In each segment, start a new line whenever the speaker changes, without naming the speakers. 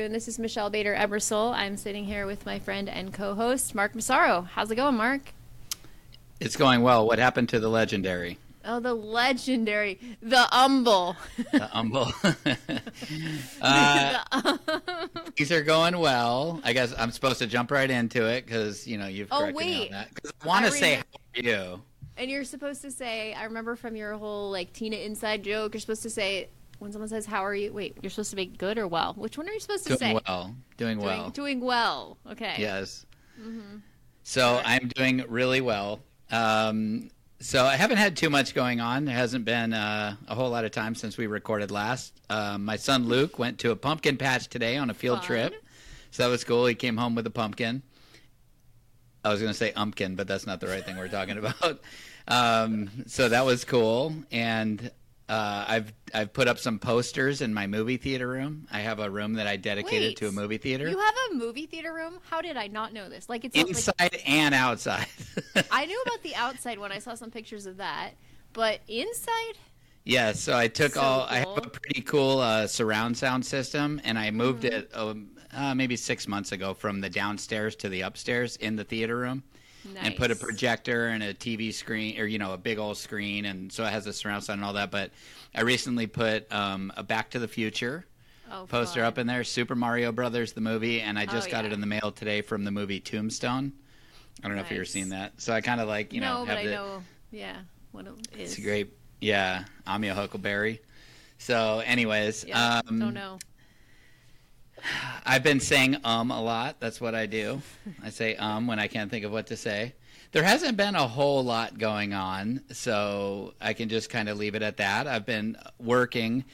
afternoon. This is Michelle Bader Ebersole. I'm sitting here with my friend and co-host, Mark Massaro. How's it going, Mark?
It's going well. What happened to the legendary?
Oh, the legendary, the humble.
The humble. These are going well. I guess I'm supposed to jump right into it because, you've corrected me on that. 'Cause I want to say, how are you?
And you're supposed to say, I remember from your whole, Tina inside joke, you're supposed to say, when someone says, how are you? Wait, you're supposed to be good or well? Which one are you supposed to say?
Doing well.
Doing well. Okay.
Yes.
Mm-hmm.
So I'm doing really well. So I haven't had too much going on. There hasn't been a whole lot of time since we recorded last. My son Luke went to a pumpkin patch today on a field trip. So that was cool. He came home with a pumpkin. I was going to say umpkin, but that's not the right thing we're talking about. So that was cool. And I've put up some posters in my movie theater room. I have a room that I dedicated to a movie theater.
You have a movie theater room? How did I not know this? It's
inside and outside.
I knew about the outside when I saw some pictures of that, but inside?
Yeah, so I took
Cool.
I have a pretty cool surround sound system, and I moved it maybe 6 months ago from the downstairs to the upstairs in the theater room.
Nice.
And put a projector and a TV screen, or a big old screen, and so it has a surround sound and all that. But I recently put a Back to the Future poster up in there, Super Mario Brothers, the movie, and I just got it in the mail today from the movie Tombstone. I don't know if you've ever seen that. So I kind of
no, but
have
I know, what it is.
It's great, Amia Huckleberry. So, anyways,
don't know.
I've been saying a lot. That's what I do. I say when I can't think of what to say. There hasn't been a whole lot going on, so I can just kind of leave it at that. I've been working.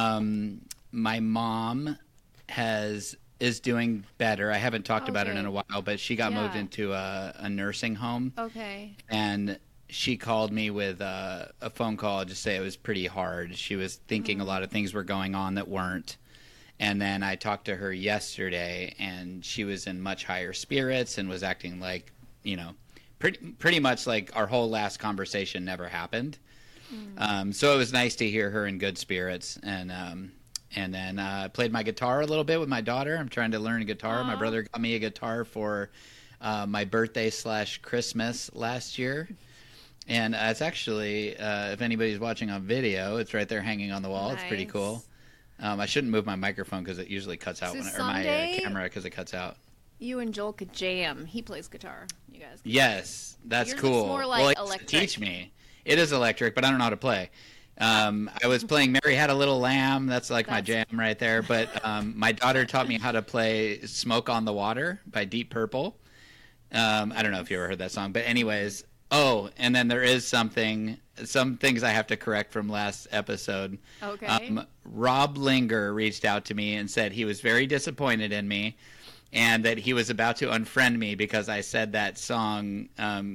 My mom is doing better. I haven't talked about it in a while, but she got moved into a nursing home.
Okay.
And she called me with a phone call to say it was pretty hard. She was thinking a lot of things were going on that weren't. And then I talked to her yesterday, and she was in much higher spirits and was acting like, pretty much like our whole last conversation never happened. So it was nice to hear her in good spirits. And then I played my guitar a little bit with my daughter. I'm trying to learn guitar. My brother got me a guitar for my birthday / Christmas last year. And it's actually, if anybody's watching on video, it's right there hanging on the wall. Nice. It's pretty cool. I shouldn't move my microphone because it usually cuts out, or my camera because it cuts out.
You and Joel could jam. He plays guitar. You guys.
Yes, that's
Yours
cool.
Looks more like electric.
Teach me. It is electric, but I don't know how to play. I was playing Mary Had a Little Lamb. That's my jam right there. But my daughter taught me how to play Smoke on the Water by Deep Purple. I don't know if you ever heard that song, but anyways. Oh, and then there is some things I have to correct from last episode.
Okay.
Rob Linger reached out to me and said he was very disappointed in me and that he was about to unfriend me because I said that song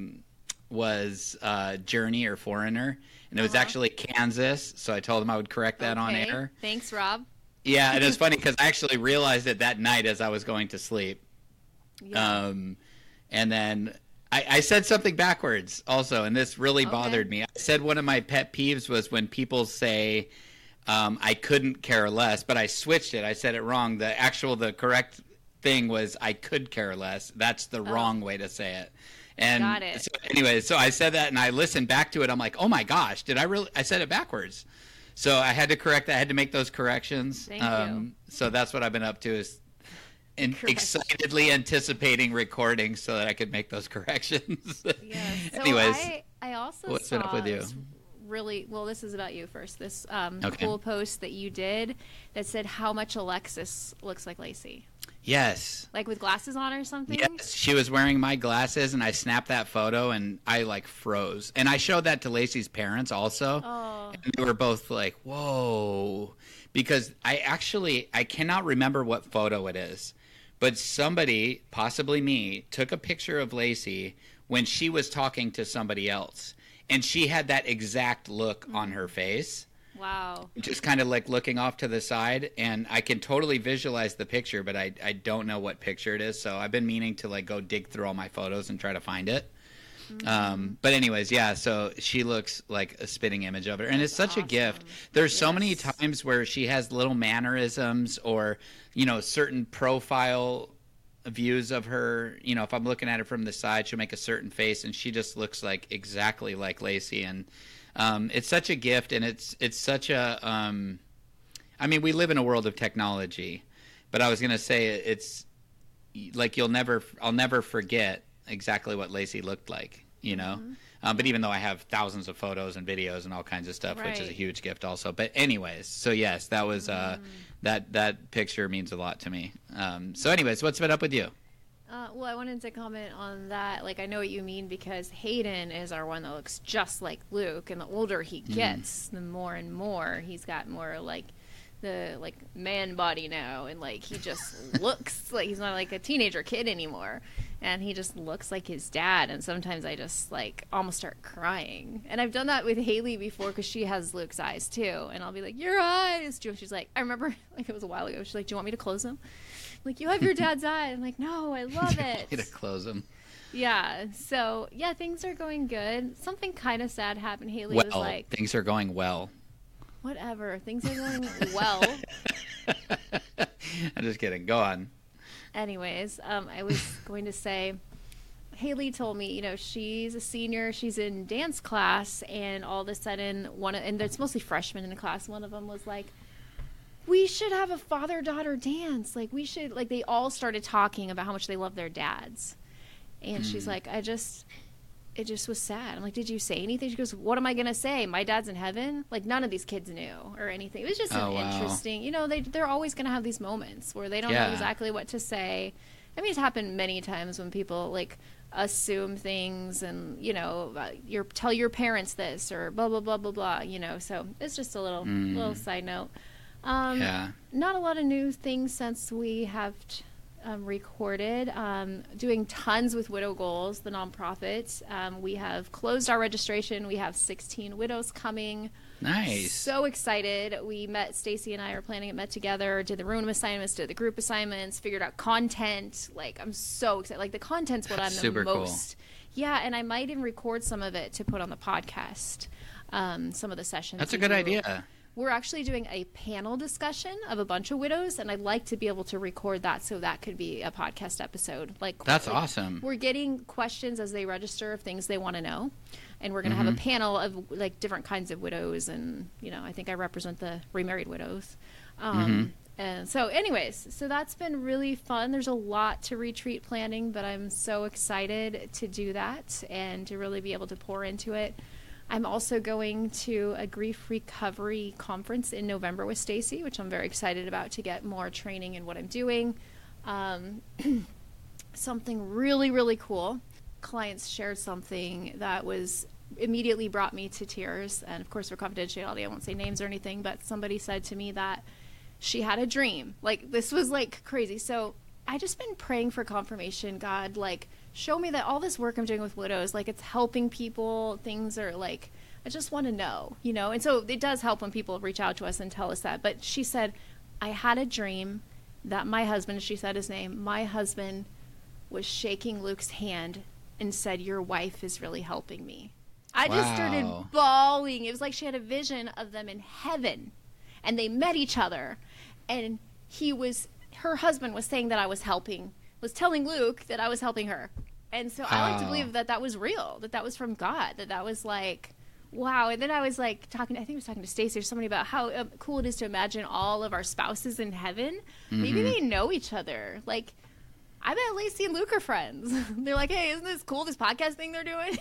was Journey or Foreigner, and it was actually Kansas, so I told him I would correct that on air.
Thanks, Rob.
Yeah, and it was funny because I actually realized it that night as I was going to sleep. Yeah. And then I said something backwards also, and this really bothered me. I said one of my pet peeves was when people say I couldn't care less, but I switched it. I said it wrong. The correct thing was I could care less. That's the wrong way to say it. And
got it.
So anyway, so I said that, and I listened back to it. I'm like, oh my gosh, did I really? I said it backwards. So I had to correct that. I had to make those corrections.
Thank you.
So that's what I've been up to is excitedly anticipating recording so that I could make those corrections.
Yes. So
Anyways,
I also
what's been up with you?
This is about you first. This cool post that you did that said how much Alexis looks like Lacey.
Yes.
Like with glasses on or something?
Yes, she was wearing my glasses, and I snapped that photo, and I froze. And I showed that to Lacey's parents also, and they were both like, whoa. Because I cannot remember what photo it is. But somebody, possibly me, took a picture of Lacey when she was talking to somebody else. And she had that exact look on her face.
Wow.
Just kind of looking off to the side. And I can totally visualize the picture, but I don't know what picture it is. So I've been meaning to go dig through all my photos and try to find it. But anyways, yeah, so she looks like a spitting image of her. And it's such a gift. There's so many times where she has little mannerisms or, certain profile views of her. If I'm looking at her from the side, she'll make a certain face, and she just looks like exactly like Lacey. And it's such a gift, and it's such a we live in a world of technology, but I was going to say it's like I'll never forget exactly what Lacey looked like, but even though I have thousands of photos and videos and all kinds of stuff, which is a huge gift also. But anyways, so yes, that was that picture means a lot to me. So anyways, what's been up with you?
Well, I wanted to comment on that. Like, I know what you mean, because Hayden is our one that looks just like Luke, and the older he gets, the more and more he's got more like the man body now, and like he just looks like he's not like a teenager kid anymore, and he just looks like his dad. And sometimes I just like almost start crying, and I've done that with Haley before because she has Luke's eyes too, and I'll be like, your eyes. She's like, I remember like it was a while ago, she's like, do you want me to close them? I'm like, you have your dad's eye. I'm like, no, I love it.
You to close them.
Yeah, so yeah, things are going good. Something kind of sad happened. Haley was like,
things are going well.
Whatever. Things are going well.
I'm just kidding. Go on.
Anyways, I was going to say, Haley told me, she's a senior. She's in dance class, and all of a sudden, and it's mostly freshmen in the class. One of them was like, we should have a father-daughter dance. Like, we should, like, they all started talking about how much they love their dads. And she's like, it just was sad. I'm like, did you say anything? She goes, what am I going to say? My dad's in heaven? Like, none of these kids knew or anything. It was just interesting. They're always going to have these moments where they don't know exactly what to say. I mean, it's happened many times when people, like, assume things and, tell your parents this or blah, blah, blah, blah, blah, So it's just a little side note. Not a lot of new things since we have recorded. Doing tons with Widow Goals, the nonprofit. We have closed our registration. We have 16 widows coming.
Nice.
So excited. We met, Stacy and I are planning it, met together, did the room assignments, did the group assignments, figured out content. Like, I'm so excited. Like, the content's what I'm the most. Cool. Yeah, and I might even record some of it to put on the podcast. Some of the sessions.
That's a good idea.
We're actually doing a panel discussion of a bunch of widows, and I'd like to be able to record that so that could be a podcast episode.
That's awesome.
We're getting questions as they register of things they want to know, and we're going to have a panel of like different kinds of widows, and I think I represent the remarried widows. And so anyways, so that's been really fun. There's a lot to retreat planning, but I'm so excited to do that and to really be able to pour into it. I'm also going to a grief recovery conference in November with Stacy, which I'm very excited about, to get more training in what I'm doing. Something really, really cool. Clients shared something that immediately brought me to tears. And of course, for confidentiality, I won't say names or anything, but somebody said to me that she had a dream. Like, this was like crazy. So I just been praying for confirmation. God, like, show me that all this work I'm doing with widows, like, it's helping people. Things are like, I just want to know, And so it does help when people reach out to us and tell us that. But she said, I had a dream that my husband, she said his name, my husband was shaking Luke's hand and said, your wife is really helping me. I just started bawling. It was like she had a vision of them in heaven, and they met each other, and her husband was saying that I was telling Luke that I was helping her. And so I like to believe that that was real, that was from God, that was like, wow. And then I was like I think I was talking to Stacey or somebody about how cool it is to imagine all of our spouses in heaven. Maybe they know each other. Like, I bet Lacey and Luke are friends. They're like, hey, isn't this cool, this podcast thing they're doing?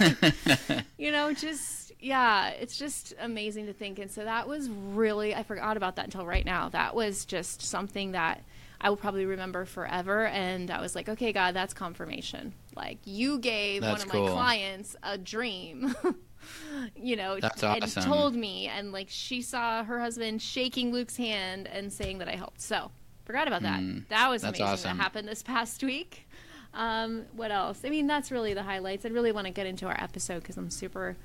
It's just amazing to think. And so that was really, I forgot about that until right now. That was just something that I will probably remember forever. And I was like, okay, God, that's confirmation. Like, you gave one of my clients a dream,
that's awesome.
And told me, and like, she saw her husband shaking Luke's hand and saying that I helped. So forgot about that. That was amazing. Awesome. That happened this past week. What else? I mean, that's really the highlights. I really want to get into our episode because I'm super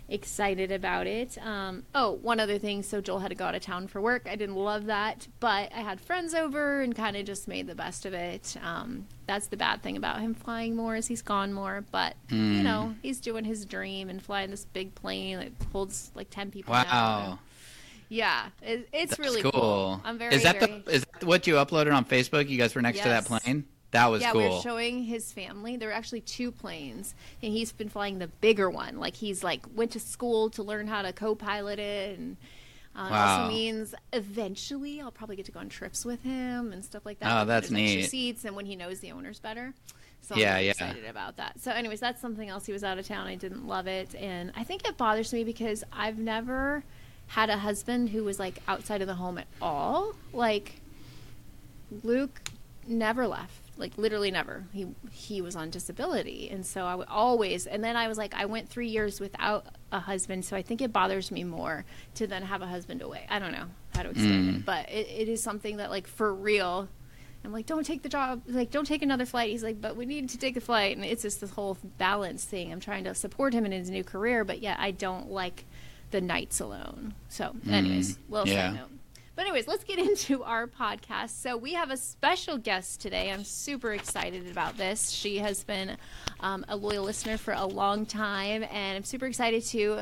excited about it. One other thing. So Joel had to go out of town for work. I didn't love that, but I had friends over and kind of just made the best of it. That's the bad thing about him flying more is he's gone more, but you know, he's doing his dream and flying this big plane that holds like 10 people.
Wow.
Now. Yeah, it's
That's
really cool. I'm very,
is that what you uploaded on Facebook? You guys were next to that
Yes.
plane? That was cool.
Yeah, we were showing his family. There were actually 2 planes, and he's been flying the bigger one. Like he's went to school to learn how to co-pilot it, and it also means eventually I'll probably get to go on trips with him and stuff like that.
Oh, that's
There's extra
neat.
Seats, and when he knows the owners better. So
Yeah,
I'm really
yeah.
excited about that. So anyways, that's something else. He was out of town. I didn't love it, and I think it bothers me because I've never had a husband who was like outside of the home at all. Like Luke never left, like literally never. He was on disability, and so I would always, and then I was like, I went 3 years without a husband, so I think it bothers me more to then have a husband away. I don't know how to explain it, but it is something that like for real, I'm like, don't take the job, like don't take another flight. He's like, but we need to take a flight, and it's just this whole balance thing. I'm trying to support him in his new career, but yet I don't like the nights alone. So anyways, little side note. But anyways, let's get into our podcast. So we have a special guest today. I'm super excited about this. She has been a loyal listener for a long time, and I'm super excited to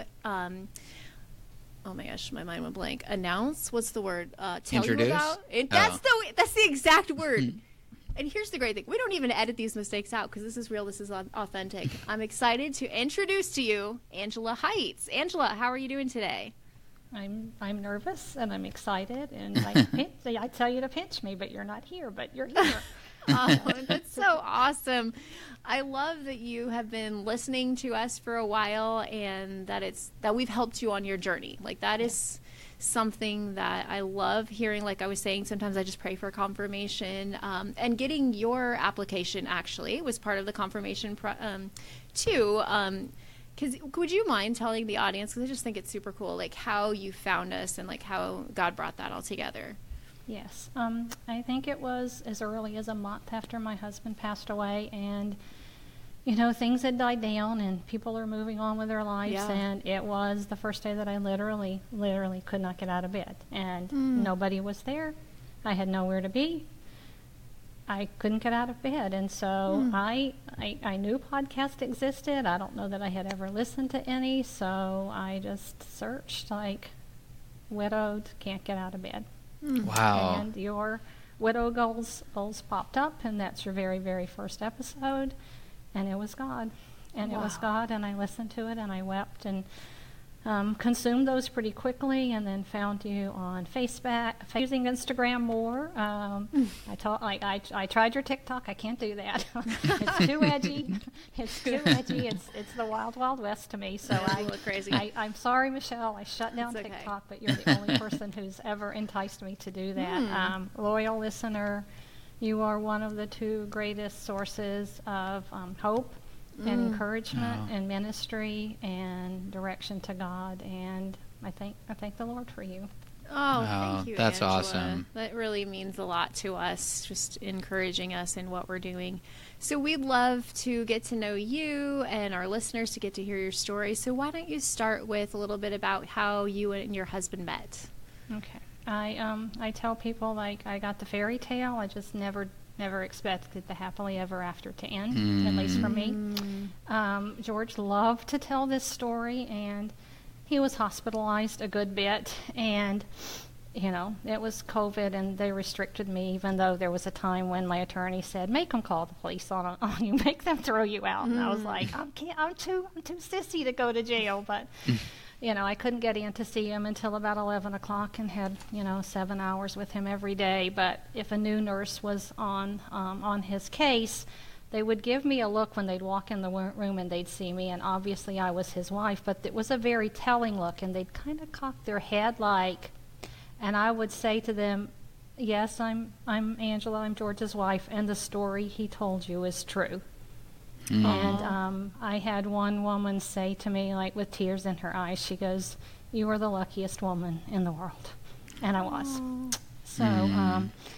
oh my gosh, my mind went blank. Announce? What's the word? Tell
Introduce?
you about it. That's the exact word. And here's the great thing. We don't even edit these mistakes out because this is real. This is authentic. I'm excited to introduce to you Angela Heights. Angela, how are you doing today?
I'm nervous and I'm excited, and I tell you to pinch me, but you're not here, but you're here.
Oh, that's so awesome. I love that you have been listening to us for a while, and that we've helped you on your journey. Like that is something that I love hearing. Like I was saying, sometimes I just pray for confirmation, and getting your application actually was part of the confirmation too. Because would you mind telling the audience, because I just think it's super cool, like how you found us and like how God brought that all together?
Yes. I think it was as early as a month after my husband passed away, and you know, things had died down and people are moving on with their lives.
Yeah.
And it was the first day that I literally could not get out of bed, and nobody was there. I had nowhere to be. I couldn't get out of bed. And so I knew podcast existed. I don't know that I had ever listened to any. So I just searched like widowed, can't get out of bed.
Wow.
And your widow goals popped up, and that's your very, very first episode. And it was God. And it was God, and I listened to it, and I wept, and consumed those pretty quickly, and then found you on Facebook, using Instagram more. I tried your TikTok. I can't do that. It's too edgy. It's too edgy. It's the wild, wild west to me. So
I look crazy.
I'm sorry, Michelle. I shut down
It's okay.
TikTok, but you're the only person who's ever enticed me to do that. Loyal listener. You are one of the 2 greatest sources of hope and encouragement and ministry and direction to God, and I thank the Lord for you.
Oh, thank you,
that's
Angela.
awesome.
That really means a lot to us, just encouraging us in what we're doing. So we'd love to get to know you and our listeners to get to hear your story. So why don't you start with a little bit about how you and your husband met?
Okay. I tell people, like, I got the fairy tale. I just never expected the happily ever after to end, at least for me. George loved to tell this story, and he was hospitalized a good bit, and you know, it was COVID, and they restricted me, even though there was a time when my attorney said, make them call the police on you, make them throw you out. And I was like, I'm too sissy to go to jail, but you know, I couldn't get in to see him until about 11 o'clock, and had, 7 hours with him every day. But if a new nurse was on his case, they would give me a look when they'd walk in the room and they'd see me, and obviously I was his wife, but it was a very telling look, and they'd kind of cock their head like, and I would say to them, yes, I'm Angela, I'm George's wife, and the story he told you is true. And I had one woman say to me, like with tears in her eyes, she goes, you are the luckiest woman in the world. And I was. So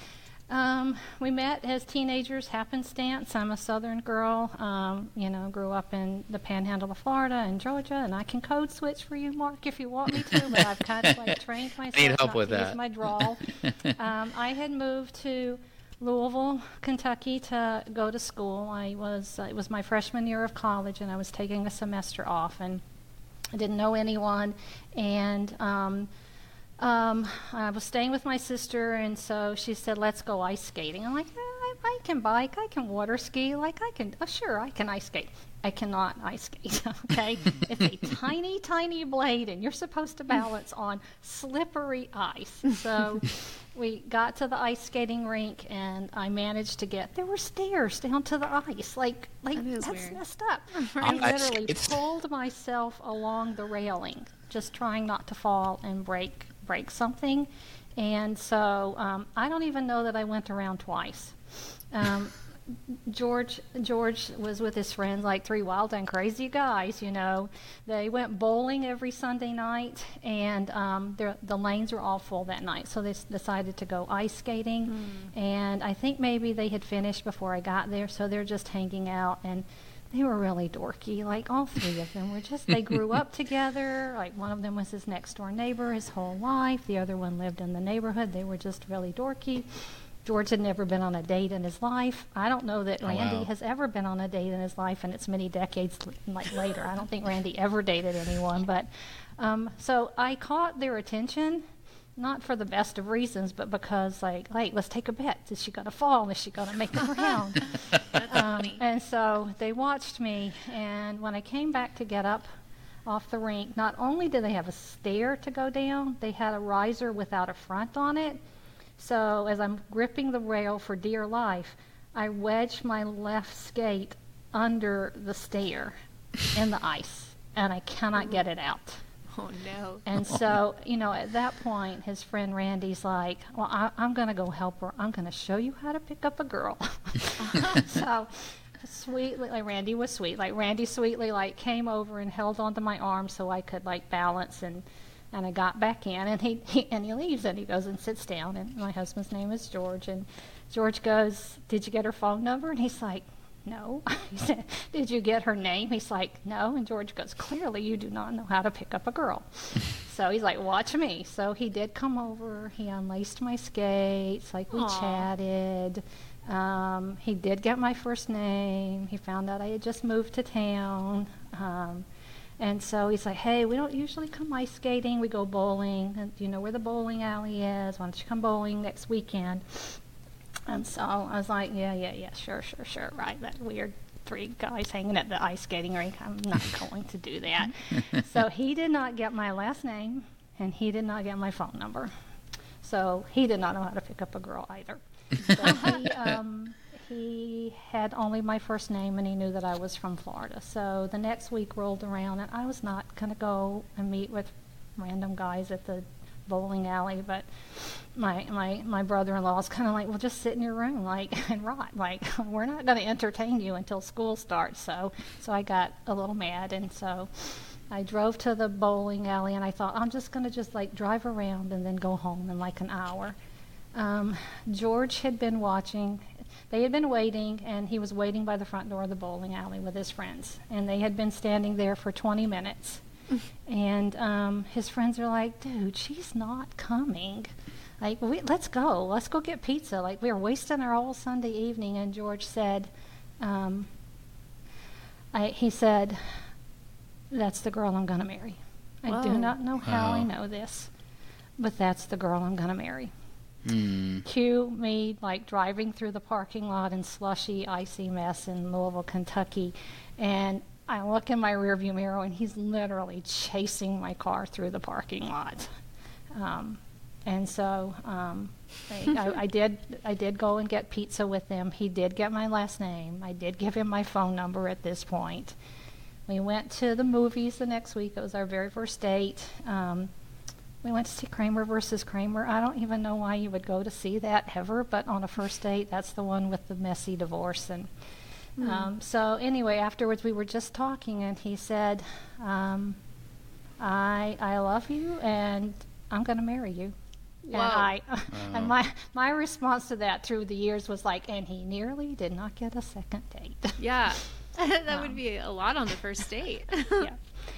We met as teenagers, happenstance. I'm a Southern girl, grew up in the Panhandle of Florida and Georgia, and I can code switch for you, Mark, if you want me to, but I've kind of like trained myself
Need help
not
with
to
that.
use my drawl. I had moved to Louisville, Kentucky to go to school. It was my freshman year of college, and I was taking a semester off, and I didn't know anyone, and I was staying with my sister, and so she said, let's go ice skating. I'm like, I can bike, I can water ski, I can ice skate. I cannot ice skate, okay? It's a tiny, tiny blade, and you're supposed to balance on slippery ice. So we got to the ice skating rink, and I managed to there were stairs down to the ice. That's
weird.
messed up.
On
I
ice
literally
skates.
pulled myself along the railing, just trying not to fall and break something. And so I don't even know that I went around twice. George was with his friends, like three wild and crazy guys, They went bowling every Sunday night, and the lanes were all full that night. So they decided to go ice skating. And I think maybe they had finished before I got there, so they're just hanging out. And they were really dorky. Like, all three of them they grew up together. Like, one of them was his next door neighbor his whole life. The other one lived in the neighborhood. They were just really dorky. George had never been on a date in his life. I don't know that Randy
wow.
has ever been on a date in his life, and it's many decades later. I don't think Randy ever dated anyone. But so I caught their attention, not for the best of reasons, but because, let's take a bet. Is she going to fall? Is she going to make it around? And so they watched me, and when I came back to get up off the rink, not only did they have a stair to go down, they had a riser without a front on it. So as I'm gripping the rail for dear life, I wedged my left skate under the stair in the ice, and I cannot get it out.
Oh, no.
And so, at that point, his friend Randy's like, well, I'm going to go help her. I'm going to show you how to pick up a girl. So sweetly, Randy was sweet. Randy sweetly, came over and held onto my arm so I could, balance, and I got back in, and he leaves, and he goes and sits down, and my husband's name is George, and George goes, did you get her phone number? And he's like, no. He said, did you get her name? He's like, no. And George goes, clearly you do not know how to pick up a girl. So he's like, watch me. So he did come over. He unlaced my skates. We
Aw.
chatted. He did get my first name. He found out I had just moved to town. And so he's like, hey, we don't usually come ice skating. We go bowling. And do you know where the bowling alley is? Why don't you come bowling next weekend? And so I was like, yeah, sure, right. That weird three guys hanging at the ice skating rink. I'm not going to do that. So he did not get my last name, and he did not get my phone number. So he did not know how to pick up a girl either. So he had only my first name, and he knew that I was from Florida. So the next week rolled around, and I was not going to go and meet with random guys at the bowling alley, but my brother-in-law was kind of like, well, just sit in your room and rot. We're not going to entertain you until school starts. So I got a little mad, and so I drove to the bowling alley, and I thought, I'm just going to drive around and then go home in an hour. George had been watching. They had been waiting, and he was waiting by the front door of the bowling alley with his friends, and they had been standing there for 20 minutes. And his friends are like, dude, she's not coming. Let's go get pizza. We were wasting our whole Sunday evening. And George said, he said, that's the girl I'm going to marry. I do not know how I know this, but that's the girl I'm going to marry. Cue me driving through the parking lot in slushy, icy mess in Louisville, Kentucky, and I look in my rearview mirror, and he's literally chasing my car through the parking lot. And so I did go and get pizza with him. He did get my last name. I did give him my phone number at this point. We went to the movies the next week. It was our very first date. We went to see Kramer versus Kramer. I don't even know why you would go to see that ever, but on a first date, that's the one with the messy divorce. And so anyway, afterwards we were just talking, and he said, I love you, and I'm going to marry you. And and my response to that through the years was like, and he nearly did not get a second date.
Yeah. That would be a lot on the first date.
Yeah.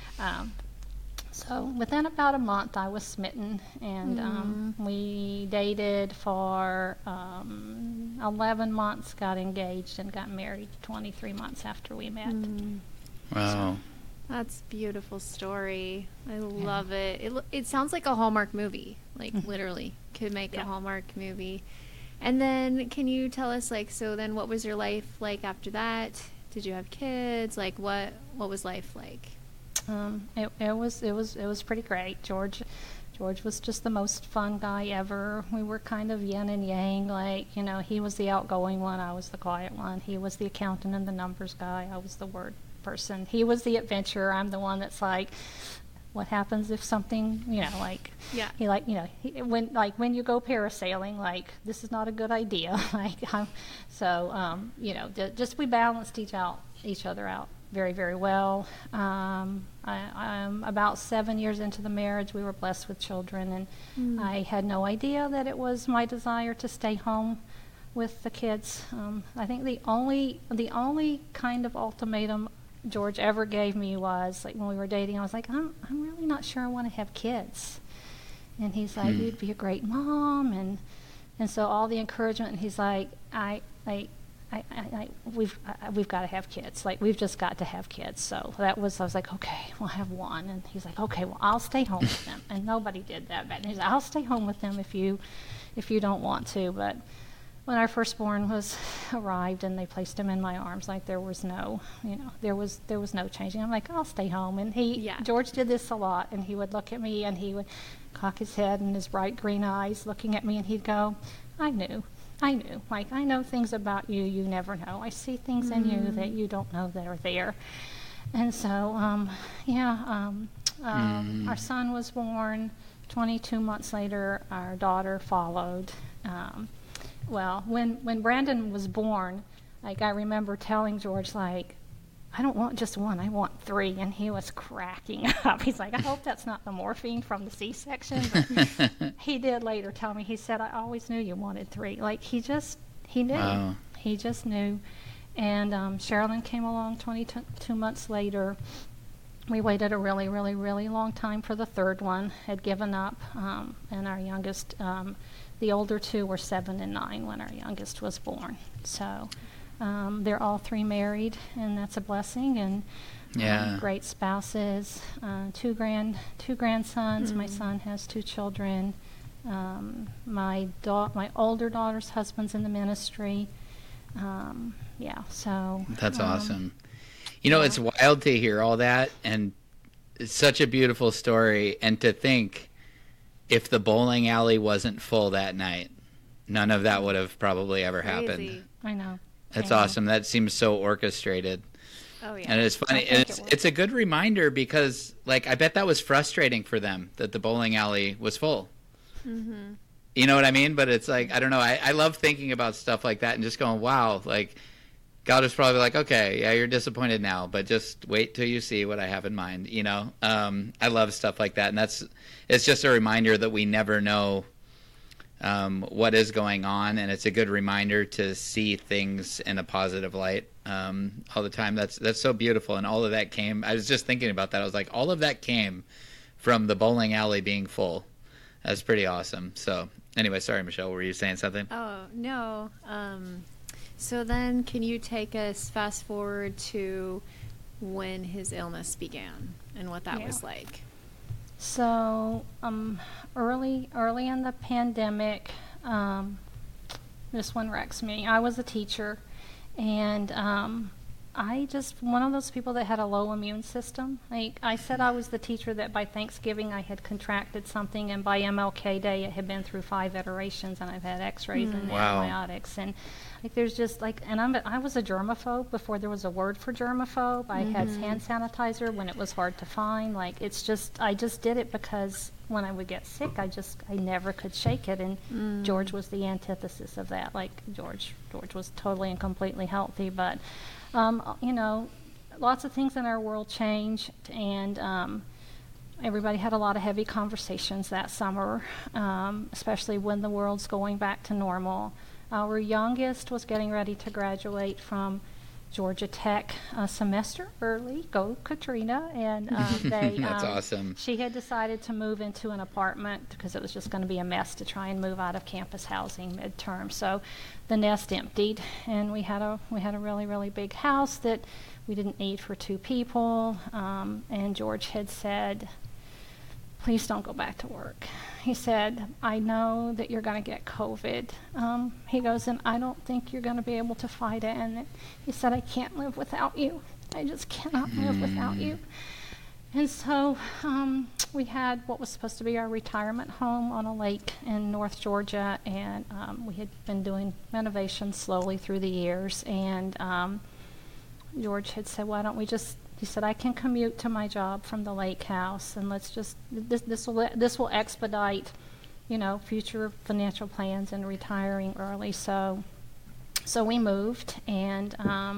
So within about a month, I was smitten, and we dated for 11 months, got engaged, and got married 23 months after we met.
Wow.
That's a beautiful story. I love it. It sounds like a Hallmark movie, like literally could make a Hallmark movie. And then can you tell us, like, so then what was your life like after that? Did you have kids? Like, what was life like?
It was pretty great. George was just the most fun guy ever. We were kind of yin and yang, like, you know, he was the outgoing one, I was the quiet one. He was the accountant and the numbers guy, I was the word person. He was the adventurer, I'm the one that's like, what happens if something, you know, like, he like, you know, when you go parasailing, like, this is not a good idea. Like, you know, just we balanced each other out very, very well. I'm about 7 years into the marriage. We were blessed with children, and I had no idea that it was my desire to stay home with the kids. I think the only kind of ultimatum George ever gave me was, like, when we were dating, I was like, I'm really not sure I want to have kids. And he's like, you'd be a great mom, and so all the encouragement, and he's like, we've got to have kids. Like, we've just got to have kids. So I was like, okay, we'll have one. And he's like, okay, well, I'll stay home with them. And nobody did that. But he's like, I'll stay home with them if you don't want to. But when our firstborn arrived and they placed him in my arms, like, there was no, you know, there was no changing. I'm like, I'll stay home. And George did this a lot, and he would look at me and he would cock his head and his bright green eyes looking at me, and he'd go, I knew. Like, I know things about you you never know. I see things in you that you don't know that are there. And so, our son was born. 22 months later, our daughter followed. Well, when Brandon was born, like, I remember telling George, like, I don't want just one, I want 3. And he was cracking up. He's like, I hope that's not the morphine from the C-section. But he did later tell me, he said, I always knew you wanted 3. Like, he knew. Wow. He just knew. And Sherilyn came along 22 months later. We waited a really, really, really long time for the third one, had given up. And our youngest, the older 2 were 7 and 9 when our youngest was born. So they're all 3 married, and that's a blessing, and great spouses, 2 grandsons. My son has 2 children. My older daughter's husband's in the ministry. So
that's awesome. You know, it's wild to hear all that, and it's such a beautiful story. And to think, if the bowling alley wasn't full that night, none of that would have probably ever happened.
I know.
That's awesome. That seems so orchestrated. Oh, yeah. And it's funny. And it's a good reminder because, like, I bet that was frustrating for them that the bowling alley was full. Mm-hmm. You know what I mean? But it's like, I don't know. I love thinking about stuff like that and just going, wow, like, God was probably like, okay, yeah, you're disappointed now, but just wait till you see what I have in mind, you know? I love stuff like that. And it's just a reminder that we never know what is going on, and it's a good reminder to see things in a positive light all the time. That's so beautiful, and all of that came. I was just thinking about that. I was like, all of that came from the bowling alley being full. That's pretty awesome. So anyway, sorry, Michelle, were you saying something?
Oh no. So then, can you take us fast forward to when his illness began and what that was like?
So, early in the pandemic, this one wrecks me. I was a teacher, and I just, one of those people that had a low immune system. Like, I said I was the teacher that by Thanksgiving I had contracted something, and by MLK Day it had been through 5 iterations, and I've had x-rays and antibiotics. And like, there's just like, and I was a germaphobe before there was a word for germaphobe. I had hand sanitizer when it was hard to find. Like, it's just, I just did it because when I would get sick, I never could shake it. And George was the antithesis of that. Like, George was totally and completely healthy, but you know, lots of things in our world changed, and everybody had a lot of heavy conversations that summer, especially when the world's going back to normal. Our youngest was getting ready to graduate from Georgia Tech a semester early. Go Katrina! And they
That's awesome.
She had decided to move into an apartment because it was just going to be a mess to try and move out of campus housing midterm. So the nest emptied, and we had a really, really big house that we didn't need for 2 people. And George had said, "Please don't go back to work." He said, "I know that you're going to get COVID." He goes, "And I don't think you're going to be able to fight it." And he said, "I can't live without you. I just cannot live without you." And so we had what was supposed to be our retirement home on a lake in North Georgia, and we had been doing renovations slowly through the years. And George had said, "Why don't we just," he said, "I can commute to my job from the lake house, and let's just, this will expedite, future financial plans and retiring early." So we moved, and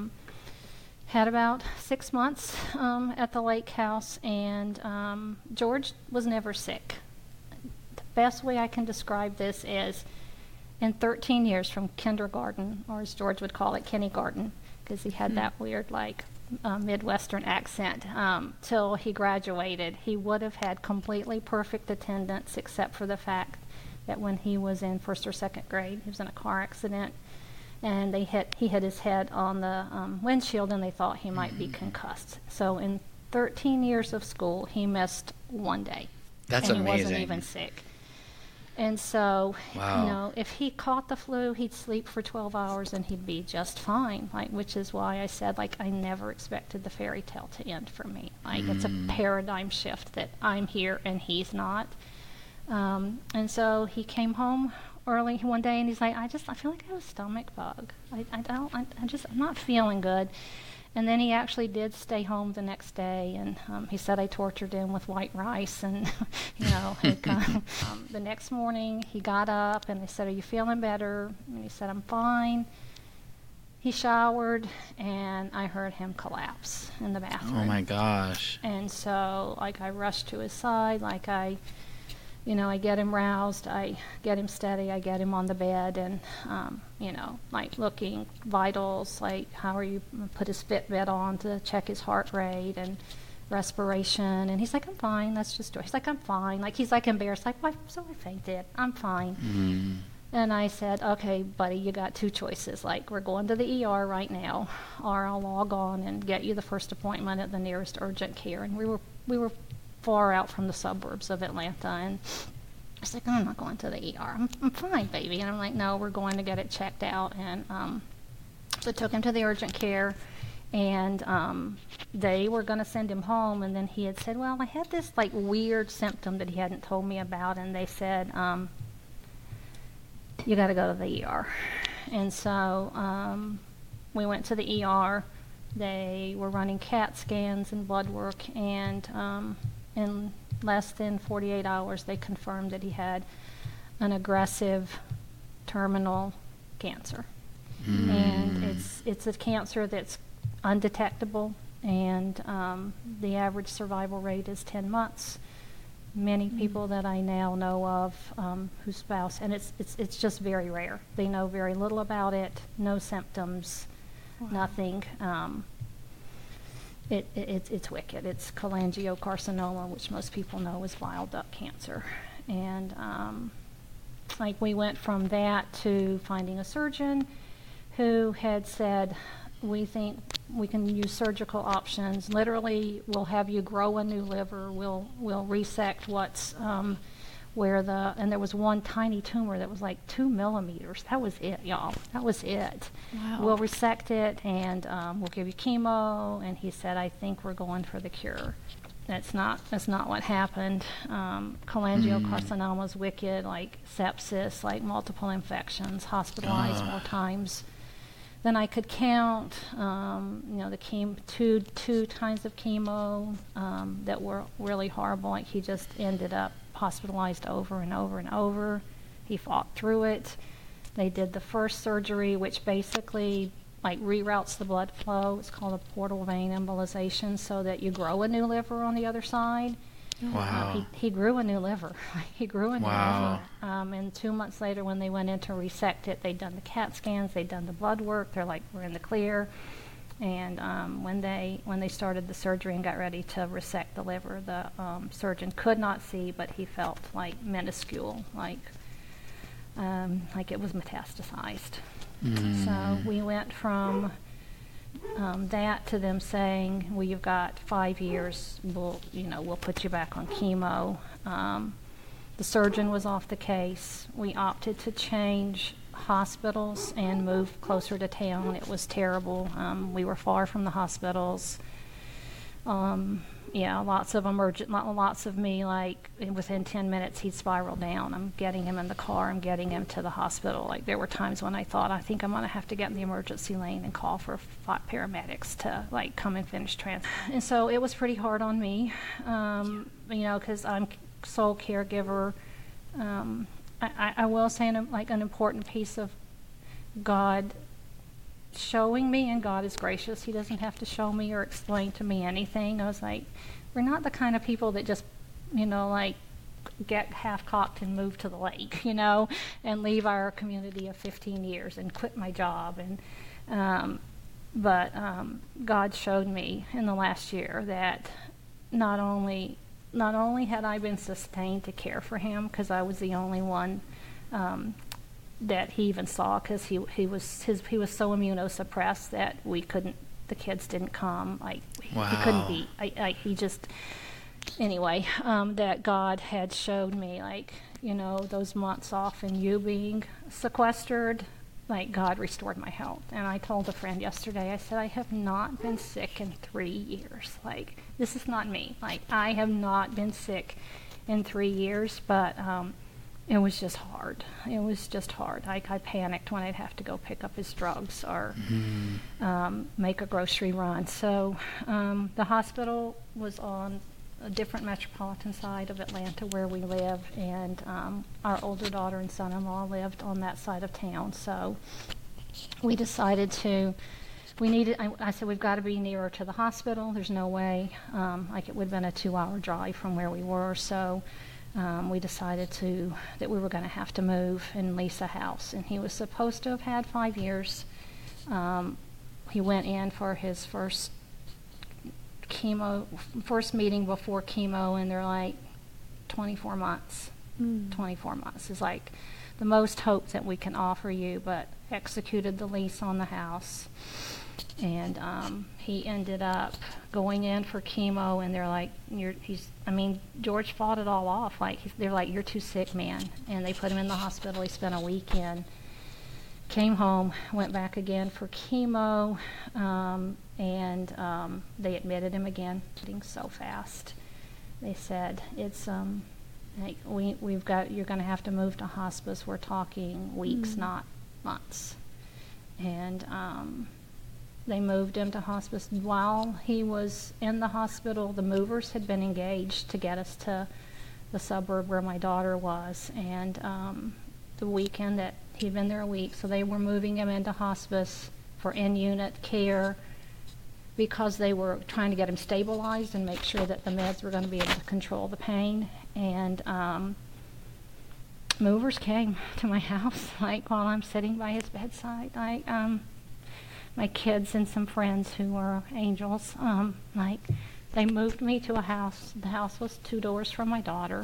had about 6 months at the lake house, and George was never sick. The best way I can describe this is, in 13 years from kindergarten, or as George would call it, kindergarten, because he had that weird, Midwestern accent, till he graduated, he would have had completely perfect attendance, except for the fact that when he was in 1st or 2nd grade, he was in a car accident, and he hit his head on the windshield, and they thought he might be concussed. So in 13 years of school, he missed 1 day.
That's
and
amazing.
He wasn't even sick. And so,
Wow.
If he caught the flu, he'd sleep for 12 hours and he'd be just fine. Which is why I said, I never expected the fairy tale to end for me. It's a paradigm shift that I'm here and he's not. And so he came home early one day, and he's like, I feel like I have a stomach bug. I'm not feeling good. And then he actually did stay home the next day, and he said I tortured him with white rice, and the next morning he got up, and they said, "Are you feeling better?" And he said, "I'm fine." He showered, and I heard him collapse in the bathroom.
Oh my gosh.
And so, I rushed to his side, I get him roused, I get him steady, I get him on the bed, and, looking vitals, how are you, put his Fitbit on to check his heart rate and respiration, and he's like, "I'm fine, that's just," he's like, "I'm fine," he's embarrassed, "Why, so I fainted, I'm fine." And I said, "Okay, buddy, you got 2 choices, we're going to the ER right now, or I'll log on and get you the first appointment at the nearest urgent care." And we were far out from the suburbs of Atlanta, and I was like, "I'm not going to the ER. I'm fine, baby." And I'm like, "No, we're going to get it checked out." And so I took him to the urgent care, and they were going to send him home. And then he had said, "Well, I had this weird symptom that he hadn't told me about," and they said, "You got to go to the ER." And so we went to the ER. They were running CAT scans and blood work, and in less than 48 hours, they confirmed that he had an aggressive terminal cancer. And it's a cancer that's undetectable, and the average survival rate is 10 months. Many people that I now know of whose spouse, and it's just very rare. They know very little about it, no symptoms, nothing. It's wicked. It's cholangiocarcinoma, which most people know is bile duct cancer. And we went from that to finding a surgeon who had said, "We think we can use surgical options. Literally, we'll have you grow a new liver. We'll resect what's and there was one tiny tumor that was 2 millimeters. That was it, y'all. That was it.
Wow.
We'll resect it, and we'll give you chemo." And he said, "I think we're going for the cure." That's not what happened. Cholangiocarcinoma is wicked, sepsis, multiple infections, hospitalized more times than I could count. The two kinds of chemo that were really horrible. He just ended up hospitalized over and over and over. He fought through it. They did the first surgery, which basically reroutes the blood flow. It's called a portal vein embolization, so that you grow a new liver on the other side.
Wow.
He grew a new liver. He grew a new
Wow.
liver. And 2 months later, when they went in to resect it, they'd done the CAT scans, they'd done the blood work. They're like, we're in the clear. And when they started the surgery and got ready to resect the liver, the surgeon could not see, but he felt like minuscule, like it was metastasized. So we went from that to them saying, well, you've got 5 years, we'll put you back on chemo. The surgeon was off the case. We opted to change hospitals and move closer to town. It was terrible. We were far from the hospitals. Lots of me, like within 10 minutes he'd spiral down. I'm getting him in the car, I'm getting him to the hospital. Like there were times when I thought, I think I'm going to have to get in the emergency lane and call for 5 paramedics to like come and finish And so it was pretty hard on me, because I'm sole caregiver. I will say an important piece of God showing me, and God is gracious. He doesn't have to show me or explain to me anything. I was like, we're not the kind of people that just, get half-cocked and move to the lake, and leave our community of 15 years and quit my job. But God showed me in the last year that not only had I been sustained to care for him, because I was the only one that he even saw, because he was so immunosuppressed that the kids didn't come.
Wow.
He couldn't be. That God had showed me, those months off and you being sequestered, God restored my health. And I told a friend yesterday, I said, I have not been sick in 3 years. This is not me. I have not been sick in 3 years, but it was just hard. It was just hard. I panicked when I'd have to go pick up his drugs or make a grocery run. So the hospital was on a different metropolitan side of Atlanta where we live, and our older daughter and son-in-law lived on that side of town. So we decided I said, we've got to be nearer to the hospital. There's no way, it would have been a 2-hour drive from where we were. So we decided that we were going to have to move and lease a house. And he was supposed to have had 5 years. He went in for his first meeting before chemo, and they're like, 24 months. 24 months is like the most hope that we can offer you, but executed the lease on the house. And he ended up going in for chemo, and they're like, George fought it all off. They're like, you're too sick, man. And they put him in the hospital. He spent a weekend, came home, went back again for chemo, and they admitted him again. Getting so fast. They said, it's you're going to have to move to hospice. We're talking weeks, not months. And they moved him to hospice. While he was in the hospital, the movers had been engaged to get us to the suburb where my daughter was. And the weekend that he'd been there a week, so they were moving him into hospice for in-unit care because they were trying to get him stabilized and make sure that the meds were going to be able to control the pain. And movers came to my house, while I'm sitting by his bedside. My kids and some friends who were angels, they moved me to a house. The house was 2 doors from my daughter.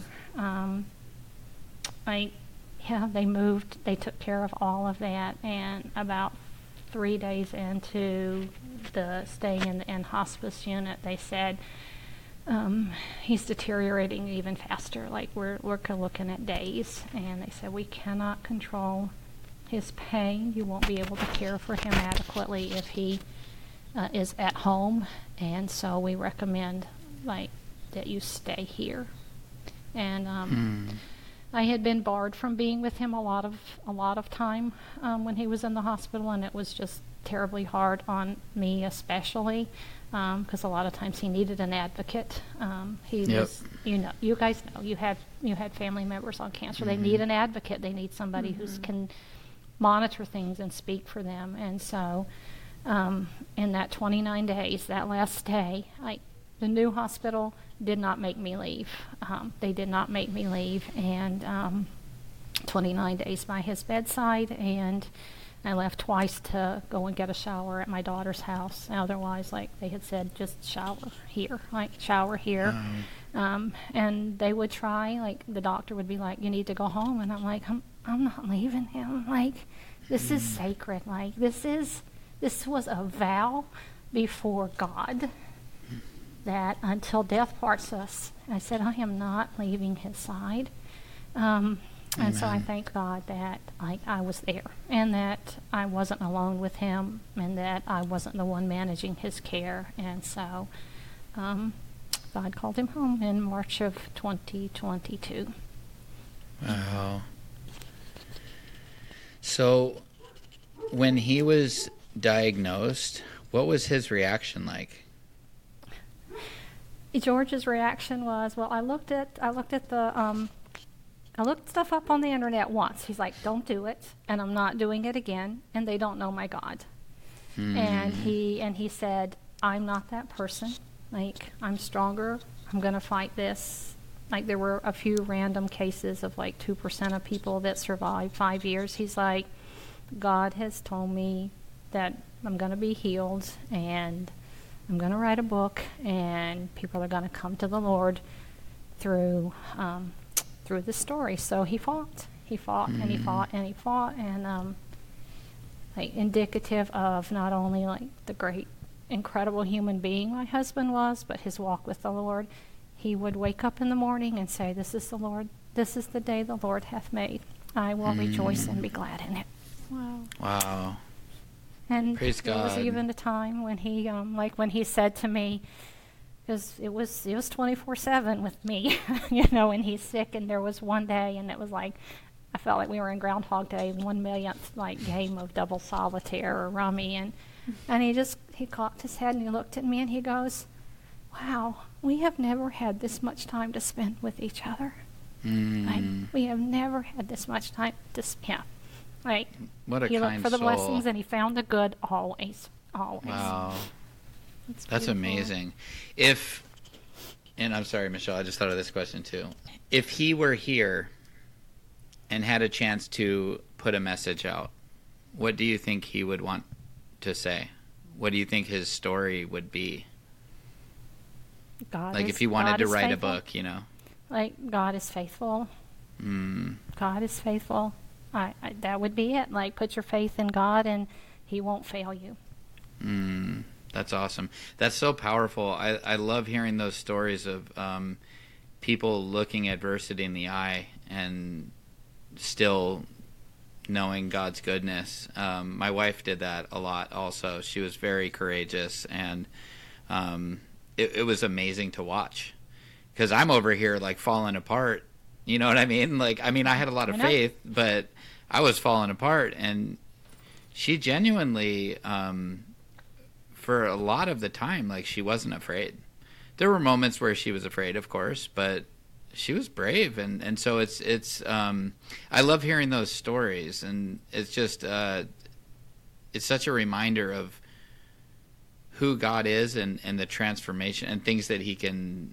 They moved. They took care of all of that, and about 3 days into the staying in hospice unit, they said, he's deteriorating even faster. We're looking at days, and they said, we cannot control his pain. You won't be able to care for him adequately if he is at home, and so we recommend that you stay here. And I had been barred from being with him a lot of time when he was in the hospital, and it was just terribly hard on me, especially because a lot of times he needed an advocate. Was, you guys know, you had family members on cancer. They need an advocate. They need somebody who can monitor things and speak for them. And so in that 29 days, that last day, the new hospital did not make me leave. They did not make me leave, and 29 days by his bedside, and I left twice to go and get a shower at my daughter's house. Otherwise, like they had said, just shower here, and they would try, like the doctor would be like, you need to go home, and I'm like, I'm not leaving him. Like, this is sacred. Like, this was a vow before God that until death parts us. I said, I am not leaving his side. And so I thank God that I was there, and that I wasn't alone with him, and that I wasn't the one managing his care. And so God called him home in March of 2022.
Wow. So when he was diagnosed, what was his reaction like?
George's reaction was, well, I looked stuff up on the internet once. He's like, don't do it, and I'm not doing it again, and they don't know my God. And he said, I'm not that person. Like, I'm stronger. I'm going to fight this. Like, there were a few random cases of like 2% of people that survived 5 years. He's like, God has told me that I'm going to be healed, and I'm going to write a book, and people are going to come to the Lord through this story. So he fought, and he fought, and like indicative of not only like the great, incredible human being my husband was, but his walk with the Lord. He would wake up in the morning and say, this is the day the Lord hath made. I will rejoice and be glad in it.
Wow.
And
praise
there
God.
was even a time when he, when he said to me, because it was 24/7 with me, and he's sick, and there was one day, and it was like, I felt like we were in Groundhog Day, 1 millionth like game of double solitaire or rummy, and he cocked his head and he looked at me and he goes, wow, we have never had this much time to spend with each other. Like, we have never had this much time to spend. Like,
what a
he looked
kind
for the
soul.
blessings and he found the good always.
Wow. That's
beautiful.
amazing. And I'm sorry, Michelle, I just thought of this question too. If he were here and had a chance to put a message out, what do you think he would want to say? What do you think his story would be? Like if he wanted to write
faithful.
A book,
Like, God is faithful. God is faithful. That would be it. Like, put your faith in God and he won't fail you.
That's awesome. That's so powerful. I love hearing those stories of people looking adversity in the eye and still knowing God's goodness. My wife did that a lot also. She was very courageous, and it was amazing to watch. Because I'm over here like falling apart. You know what I mean? Like, I had a lot of faith, but I was falling apart, and she genuinely, for a lot of the time, like, she wasn't afraid. There were moments where she was afraid, of course, but she was brave, and so it's I love hearing those stories, and it's just it's such a reminder of who God is and the transformation and things that he can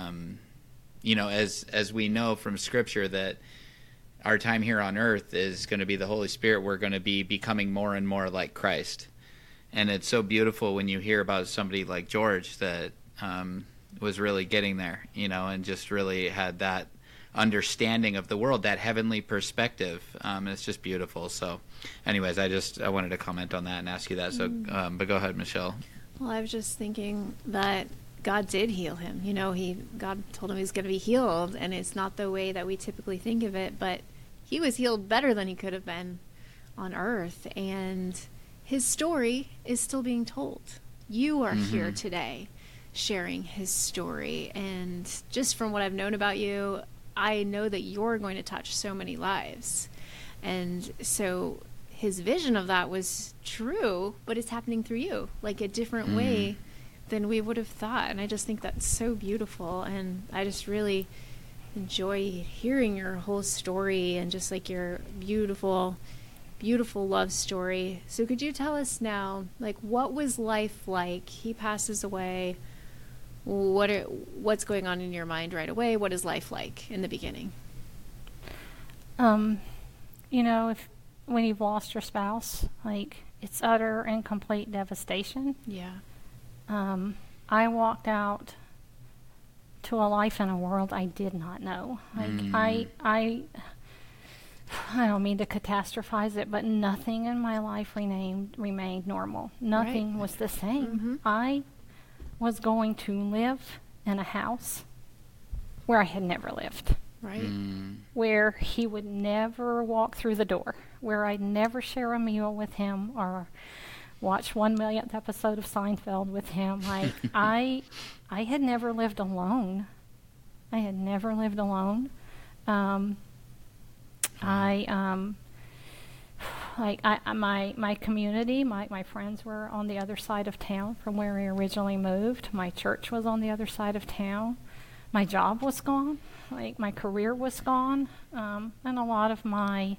as we know from Scripture that our time here on earth is going to be the Holy Spirit. We're going to be becoming more and more like Christ. And it's so beautiful when you hear about somebody like George that was really getting there, and just really had that understanding of the world, that heavenly perspective. It's just beautiful. So anyways, I wanted to comment on that and ask you that. So, but go ahead, Michelle.
Well, I was just thinking that God did heal him. God told him he was going to be healed, and it's not the way that we typically think of it, but he was healed better than he could have been on earth, and his story is still being told. You are here today sharing his story, and just from what I've known about you, I know that you're going to touch so many lives. And so his vision of that was true, but it's happening through you, like a different way than we would have thought. And I just think that's so beautiful, and I just really enjoy hearing your whole story and just like your beautiful love story. So could you tell us now, like, what was life like? He passes away. what's going on in your mind right away? What is life like in the beginning?
You know, when you've lost your spouse, like, it's utter and complete devastation.
Yeah.
I walked out to a life in a world I did not know. Like, I don't mean to catastrophize it, but nothing in my life remained normal. Nothing was the same. I was going to live in a house where I had never lived.
Right.
Where he would never walk through the door, where I'd never share a meal with him or watch 1 millionth episode of Seinfeld with him. Like, I had never lived alone. I had never lived alone. My community, my friends were on the other side of town from where we originally moved. My church was on the other side of town. My job was gone. Like, my career was gone. And a lot of my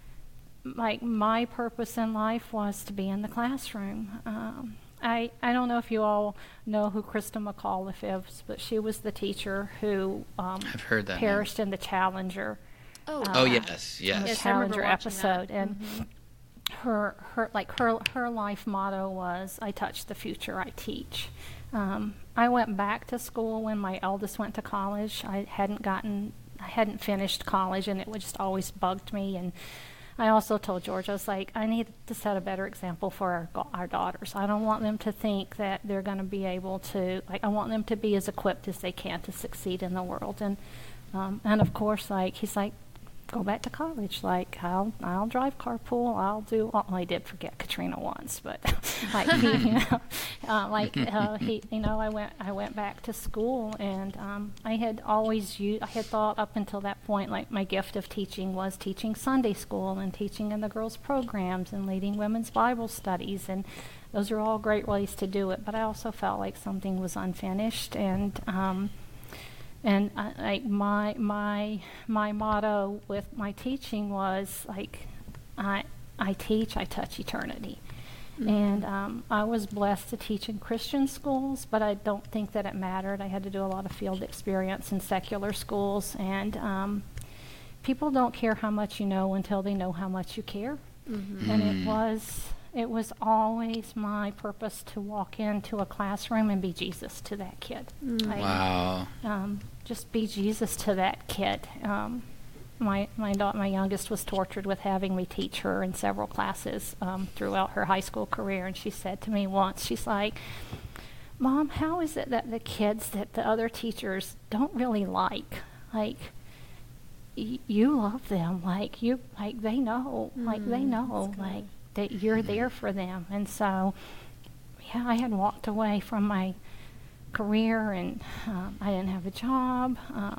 purpose in life was to be in the classroom. I don't know if you all know who Krista McAuliffe is, but she was the teacher who
I've heard that
perished in the Challenger.
Yes.
The Challenger episode, and her life motto was, "I touch the future, I teach." I went back to school when my eldest went to college. I hadn't finished college, and it just always bugged me. And I also told George, I was like, I need to set a better example for our daughters. I don't want them to think that they're going to be able to, I want them to be as equipped as they can to succeed in the world. And of course, he's like, go back to college. Like, I'll drive carpool. I'll do. Well, I did forget Katrina once, but I went back to school, and I had thought up until that point, like, my gift of teaching was teaching Sunday school and teaching in the girls' programs and leading women's Bible studies, and those are all great ways to do it. But I also felt like something was unfinished, and my motto with my teaching was, like, I teach, I touch eternity. And I was blessed to teach in Christian schools, but I don't think that it mattered. I had to do a lot of field experience in secular schools, and people don't care how much you know until they know how much you care. And it was always my purpose to walk into a classroom and be Jesus to that kid.
Wow.
Just be Jesus to that kid. My youngest was tortured with having me teach her in several classes throughout her high school career, and she said to me once, she's like, "Mom, how is it that the kids that the other teachers don't really like you love them, they know that you're there for them?" And so, yeah, I had walked away from my career, and I didn't have a job.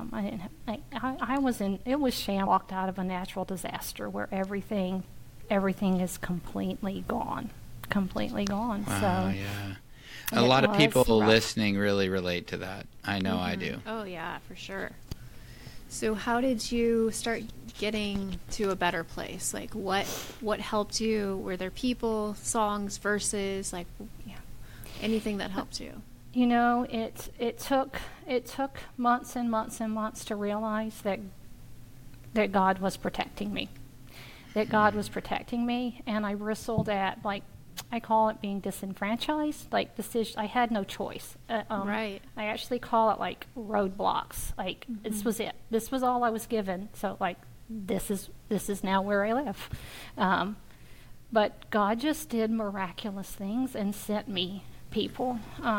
It was sham. Walked out of a natural disaster where everything is completely gone.
Wow,
So,
yeah. A lot of people listening really relate to that. I know I do.
Oh, yeah, for sure. So how did you start getting to a better place? Like, what helped you? Were there people, songs, verses, anything that helped you?
You know, it took months and months and months to realize that God was protecting me. That God was protecting me, and I bristled at, like, I call it being disenfranchised. Like, I had no choice.
Right.
I actually call it, like, roadblocks. Like, this was it. This was all I was given. So, like, this is now where I live. But God just did miraculous things and sent me people.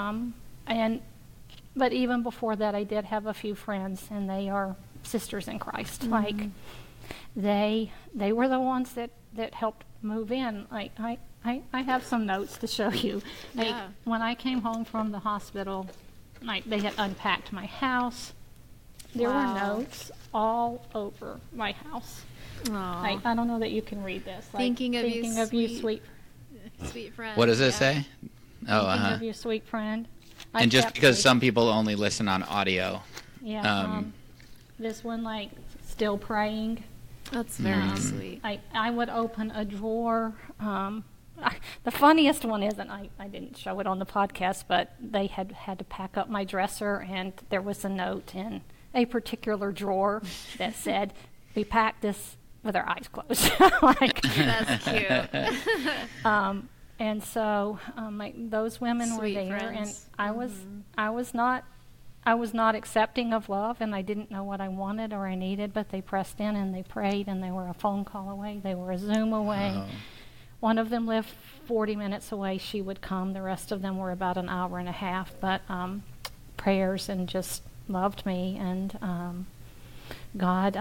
But even before that, I did have a few friends, and they are sisters in Christ. Like, they were the ones that helped move in. Like, I have some notes to show you. Like, when I came home from the hospital, like, they had unpacked my house. There were notes all over my house. Like, I don't know that you can read this. Like,
thinking of you,
sweet
friend.
What does it say? Oh,
thinking of you, sweet friend.
And just because some people only listen on audio.
Yeah. This one, like, still praying.
That's very sweet.
I would open a drawer. the funniest one is, and I didn't show it on the podcast, but they had to pack up my dresser, and there was a note in a particular drawer that said, "We packed this with our eyes closed." Like,
That's cute.
And so those women
Sweet
were there,
friends.
and I was not accepting of love, and I didn't know what I wanted or I needed, but they pressed in and they prayed, and they were a phone call away, they were a Zoom away.
Wow.
One of them lived 40 minutes away. She would come. The rest of them were about an hour and a half, but prayers, and just loved me. And God,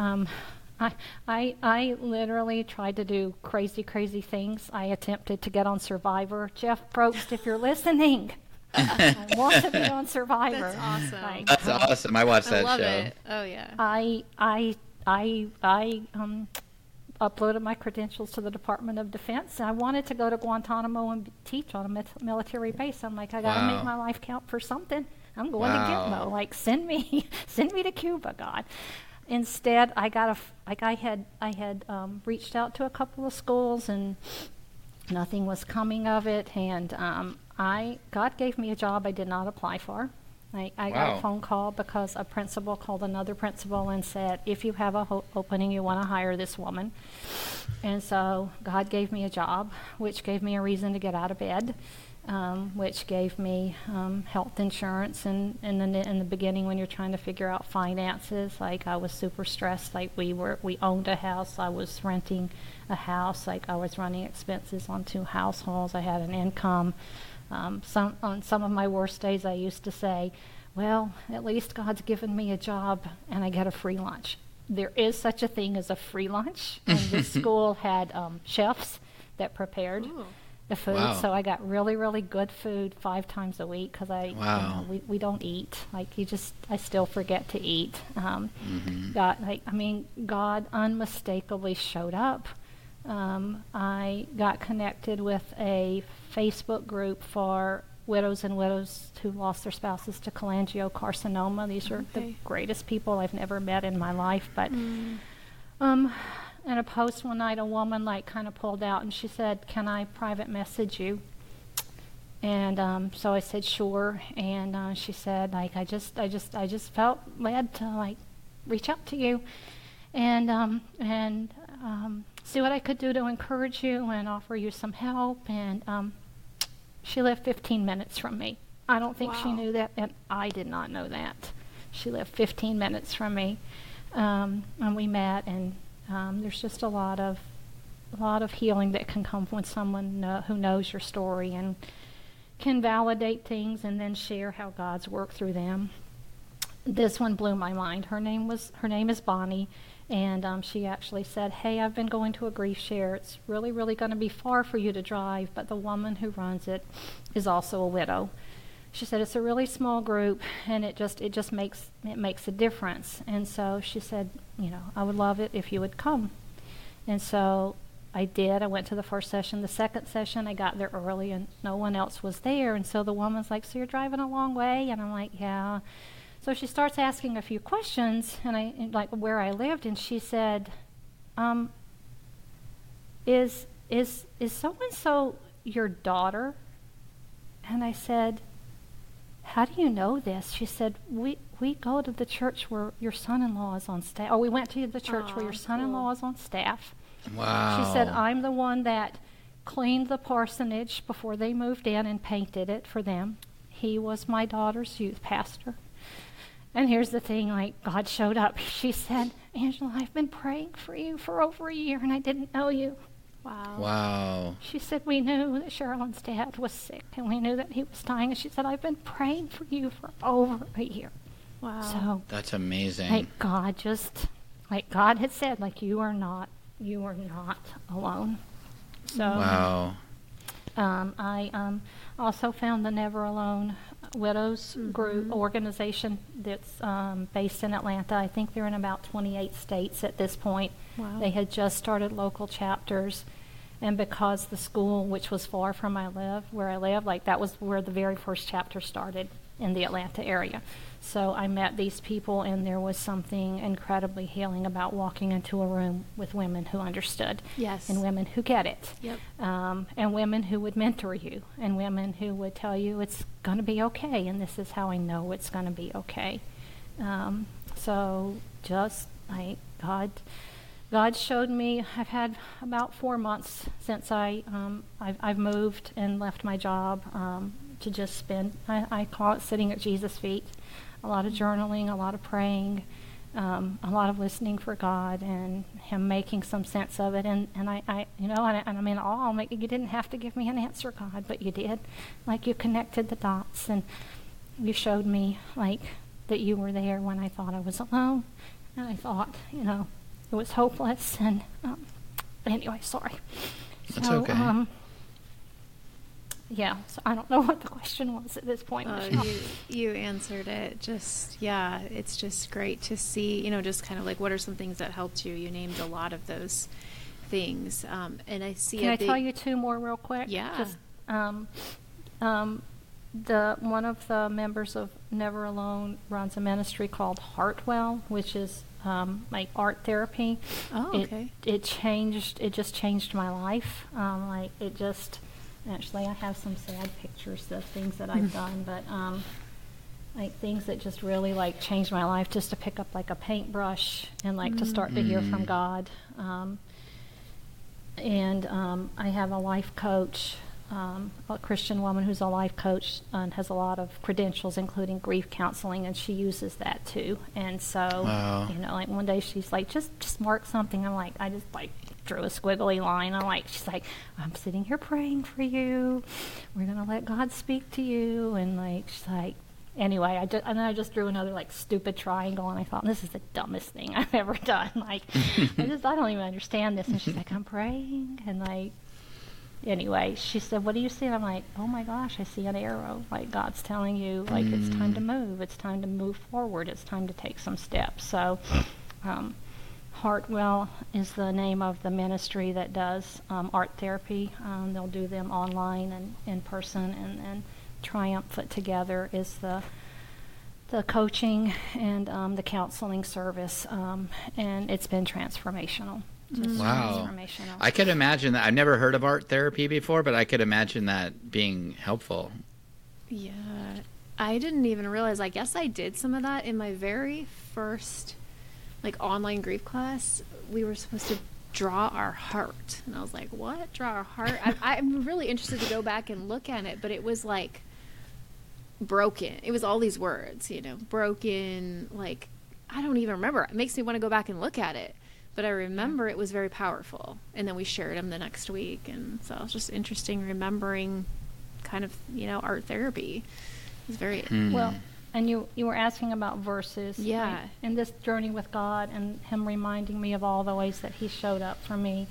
I literally tried to do crazy things. I attempted to get on Survivor. Jeff Probst, if you're listening, I want to be on Survivor.
That's awesome.
Like,
That's awesome. I watched
I
that
love
show.
it. Oh yeah.
I uploaded my credentials to the Department of Defense. I wanted to go to Guantanamo and teach on a military base. I'm like, I got to
Wow.
make my life count for something. I'm going
Wow.
to Gitmo. Like, send me to Cuba, God. Instead, I had reached out to a couple of schools, and nothing was coming of it. And God gave me a job I did not apply for. I got
Wow.
a phone call because a principal called another principal and said, if you have a opening, you want to hire this woman. And so God gave me a job, which gave me a reason to get out of bed, which gave me health insurance. And in the beginning, when you're trying to figure out finances, like, I was super stressed. Like, we owned a house. I was renting a house. Like, I was running expenses on 2 households. I had an income. On some of my worst days, I used to say, well, at least God's given me a job and I get a free lunch. There is such a thing as a free lunch, and this school had chefs that prepared
Ooh.
the food,
Wow.
so I got really good food 5 times a week, because
Wow.
we don't eat. Like, I still forget to eat. God unmistakably showed up. I got connected with a Facebook group for widows and widows who lost their spouses to cholangiocarcinoma. These are the
Okay.
greatest people I've never met in my life. But in a post one night, a woman kind of pulled out, and she said, "Can I private message you?" And so I said, "Sure." And she said, I just felt led to reach out to you, and see what I could do to encourage you and offer you some help. And she lived 15 minutes from me. I don't think she
Wow.
knew that, and I did not know that. She lived 15 minutes from me, and we met. And there's just a lot of healing that can come when someone who knows your story and can validate things and then share how God's worked through them. This one blew my mind. Her name is Bonnie. And she actually said, "Hey, I've been going to a grief share. It's really going to be far for you to drive, but the woman who runs it is also a widow." She said, "It's a really small group, and it just makes a difference." And so she said, "I would love it if you would come." And so I did. I went to the first session. The second session, I got there early, and no one else was there. And so the woman's like, "So you're driving a long way?" And I'm like, "Yeah." So she starts asking a few questions, and like where I lived, and she said, "Is so and so your daughter?" And I said, "How do you know this?" She said, "We go to the church where your son-in-law is on staff." Or we went to the church where your son-in-law
cool.
is on staff.
Wow.
She said, "I'm the one that cleaned the parsonage before they moved in and painted it for them. He was my daughter's youth pastor." And here's the thing, God showed up. She said, "Angela, I've been praying for you for over a year, and I didn't know you."
Wow.
Wow.
She said, "We knew that Sherilyn's dad was sick, and we knew that he was dying." And she said, "I've been praying for you for over a year."
Wow.
So,
That's amazing.
God God had said, you are not alone. So,
Wow.
I also found the Never Alone Widows group organization that's based in Atlanta. I think they're in about 28 states at this point.
Wow.
They had just started local chapters, and because the school, which was far from where I live, that was where the very first chapter started. in the Atlanta area. So I met these people, and there was something incredibly healing about walking into a room with women who understood.
Yes.
And women who get it.
Yep.
And women who would mentor you, and women who would tell you it's going to be okay, and this is how I know it's going to be okay. So just like God showed me. I've had about 4 months since I've moved and left my job to just spend. I call it sitting at Jesus' feet. A lot of journaling, a lot of praying, a lot of listening for God and Him making some sense of it. And I you know, and I mean, you didn't have to give me an answer, God, but you did. Like, you connected the dots, and you showed me like that you were there when I thought I was alone, and I thought, you know, it was hopeless. And anyway, sorry.
That's okay.
Yeah, so I don't know what the question was at this point.
You answered it. Just, yeah, it's just great to see, you know, just kind of like, what are some things that helped you? You named a lot of those things. And I see.
Can I tell you 2 more real quick?
Yeah.
Just, one of the members of Never Alone runs a ministry called Heartwell, which is like art therapy.
Oh, okay.
It just changed my life. Actually, I have some sad pictures of things that I've done, but like things that just really like changed my life, just to pick up like a paintbrush and like to start to hear from God. And I have a life coach, a Christian woman who's a life coach and has a lot of credentials, including grief counseling, and she uses that too. And so,
Wow.
you know, like one day she's like, just mark something. I'm like, I just like drew a squiggly line. She's like, I'm sitting here praying for you. We're going to let God speak to you. And like, she's like, anyway, and then I just drew another like stupid triangle, and I thought, this is the dumbest thing I've ever done. Like, I don't even understand this. And she's like, I'm praying. And like, anyway, she said, what do you see? And I'm like, oh my gosh, I see an arrow. Like, God's telling you, like, it's time to move. It's time to move forward. It's time to take some steps. So, Heartwell is the name of the ministry that does art therapy. They'll do them online and in person, and Triumphant Together is the coaching and the counseling service, and it's been transformational. Just
Wow.
transformational.
I could imagine that. I've never heard of art therapy before, but I could imagine that being helpful.
Yeah. I didn't even realize. I guess I did some of that in my very first like online grief class. We were supposed to draw our heart, and I was like, what? Draw our heart? I'm really interested to go back and look at it, but it was like broken. It was all these words, you know, broken, like, I don't even remember. It makes me want to go back and look at it, but I remember it was very powerful. And then we shared them the next week, and so it was just interesting remembering kind of, you know, art therapy. It was very
Well, and you were asking about verses.
Yeah.
Right? In this journey with God, and Him reminding me of all the ways that He showed up for me.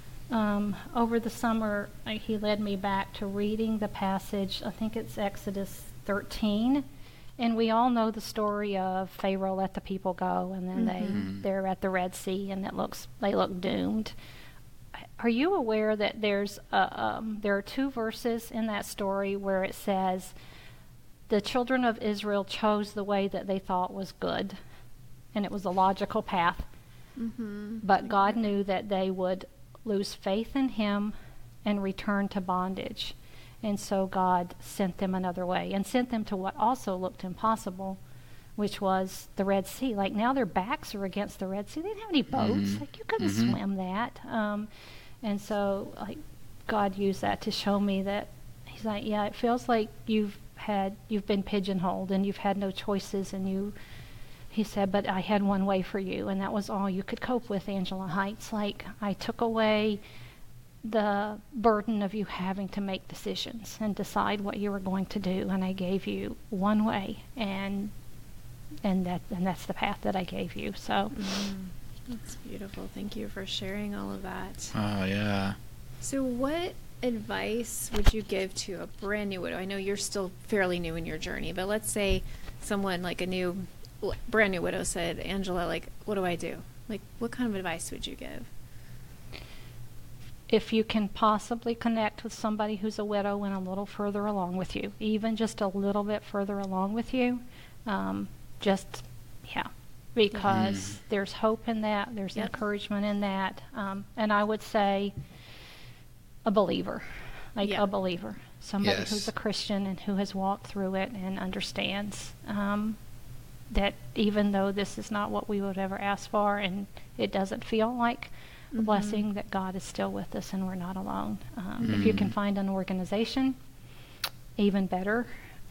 Over the summer, He led me back to reading the passage, I think it's Exodus 13. And we all know the story of Pharaoh let the people go, and then they're at the Red Sea, and they look doomed. Are you aware that there are 2 verses in that story where it says, the children of Israel chose the way that they thought was good, and it was a logical path. But God knew that they would lose faith in Him and return to bondage. And so God sent them another way, and sent them to what also looked impossible, which was the Red Sea. Like, now their backs are against the Red Sea. They didn't have any boats. Like, you couldn't swim that. And so, like, God used that to show me that He's like, yeah, it feels like you've been pigeonholed and you've had no choices, and He said, but I had one way for you, and that was all you could cope with, Angela Heights. Like, I took away the burden of you having to make decisions and decide what you were going to do, and I gave you one way, and that's the path that I gave you. So
That's beautiful. Thank you for sharing all of that.
Oh, yeah.
So what advice would you give to a brand new widow? I know you're still fairly new in your journey, but let's say someone like brand new widow said, Angela, like, what do I do? Like, what kind of advice would you give?
if you can possibly connect with somebody who's a widow and a little further along with you, even just a little bit further along with you, just, yeah, because there's hope in that, there's encouragement in that, and I would say a believer, a believer, somebody who's a Christian and who has walked through it and understands that even though this is not what we would ever ask for and it doesn't feel like a blessing, that God is still with us and we're not alone. If you can find an organization, even better.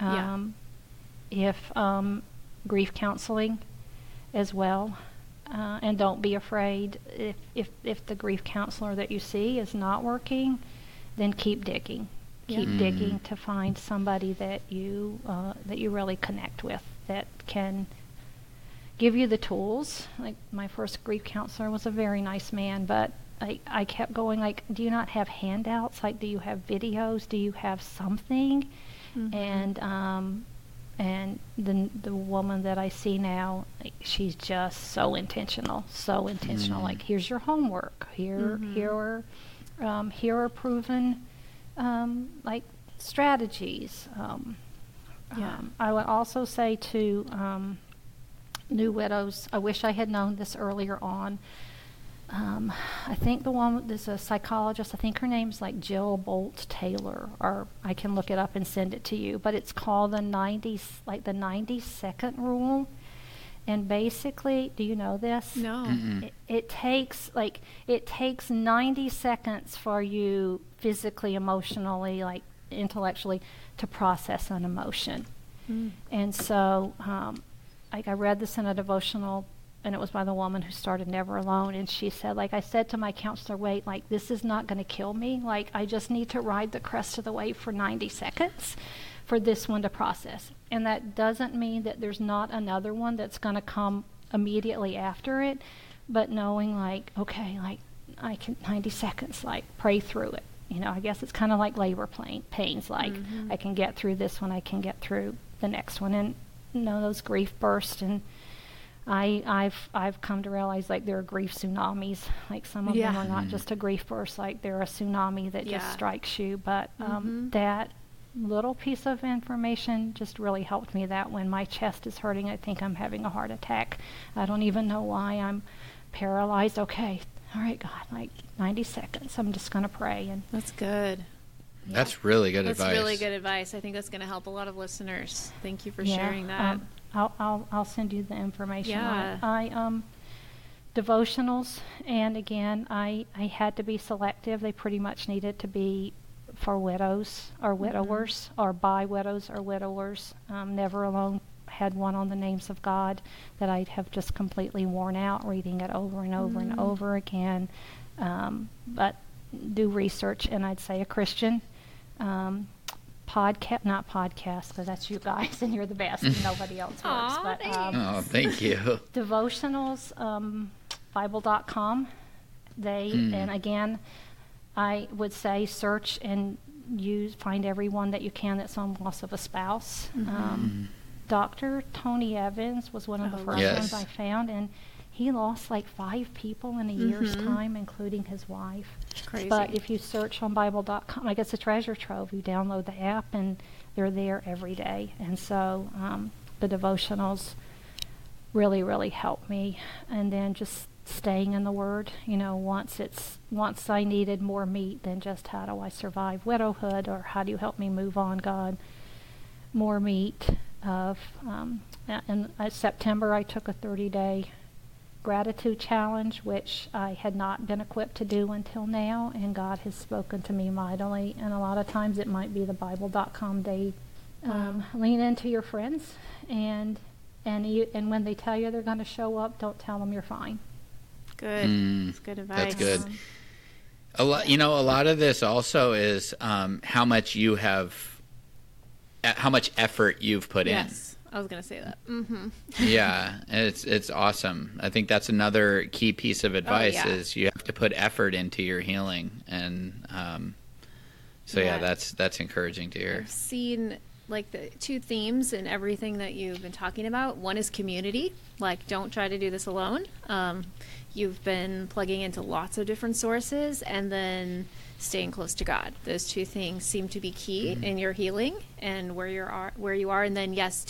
If grief counseling as well, and don't be afraid if the grief counselor that you see is not working, then keep digging. Keep digging to find somebody that you really connect with, that can give you the tools. Like my first grief counselor was a very nice man, but I kept going like, do you not have handouts? Like, do you have videos? Do you have something? And the woman that I see now, she's just so intentional. Like, here's your homework. Here are proven like strategies. I would also say to new widows, I wish I had known this earlier on. I think there's a psychologist, I think her name's like Jill Bolt Taylor, or I can look it up and send it to you, but it's called the 90-second rule. And basically, do you know this?
No.
It takes 90 seconds for you physically, emotionally, like intellectually, to process an emotion. And so, like I read this in a devotional, and it was by the woman who started Never Alone, and she said, like, I said to my counselor, wait, like, this is not going to kill me. Like, I just need to ride the crest of the wave for 90 seconds for this one to process. And that doesn't mean that there's not another one that's going to come immediately after it, but knowing, like, okay, like, I can 90 seconds, like, pray through it. You know, I guess it's kind of like labor pains, like, I can get through this one, I can get through the next one. And, you know, those grief bursts, and I've come to realize, like, there are grief tsunamis. Like, some of them are not just a grief burst, like, they're a tsunami that just strikes you. But that little piece of information just really helped me, that when my chest is hurting, I think I'm having a heart attack. I don't even know why I'm paralyzed. Okay, all right, God, like 90 seconds. I'm just going to pray. And
that's good.
That's really good advice.
That's really good advice. I think that's going to help a lot of listeners. Thank you for sharing that.
I'll send you the information.
Yeah.
Devotionals, and again, I had to be selective. They pretty much needed to be for widows or widowers, or by widows or widowers. Never Alone had one on the names of God that I'd have just completely worn out reading it over and over and over again. But do research, and I'd say a Christian not podcast, because that's you guys and you're the best and nobody else works. But
thank you.
Devotionals, Bible.com. And again, I would say search and find everyone that you can that's on loss of a spouse. Dr. Tony Evans was one of the first ones I found, and he lost like 5 people in a year's time, including his wife.
Crazy.
But if you search on Bible.com, like, it's a treasure trove. You download the app, and they're there every day. And so the devotionals really, really helped me. And then just staying in the Word. You know, once I needed more meat than just how do I survive widowhood, or how do you help me move on, God. More meat of, in September I took a 30-day gratitude challenge, which I had not been equipped to do until now, and God has spoken to me mightily. And a lot of times it might be the Bible.com day. Lean into your friends, and when they tell you they're going to show up, don't tell them you're fine.
Good. That's good advice.
That's good. A lot of this also is how much effort you've put in.
Yes. I was going to say that.
Yeah, it's awesome. I think that's another key piece of advice is you have to put effort into your healing, and that's encouraging to hear.
I've seen like the two themes in everything that you've been talking about. One is community, like don't try to do this alone. You've been plugging into lots of different sources, and then staying close to God. Those two things seem to be key in your healing and where you are. And then yes,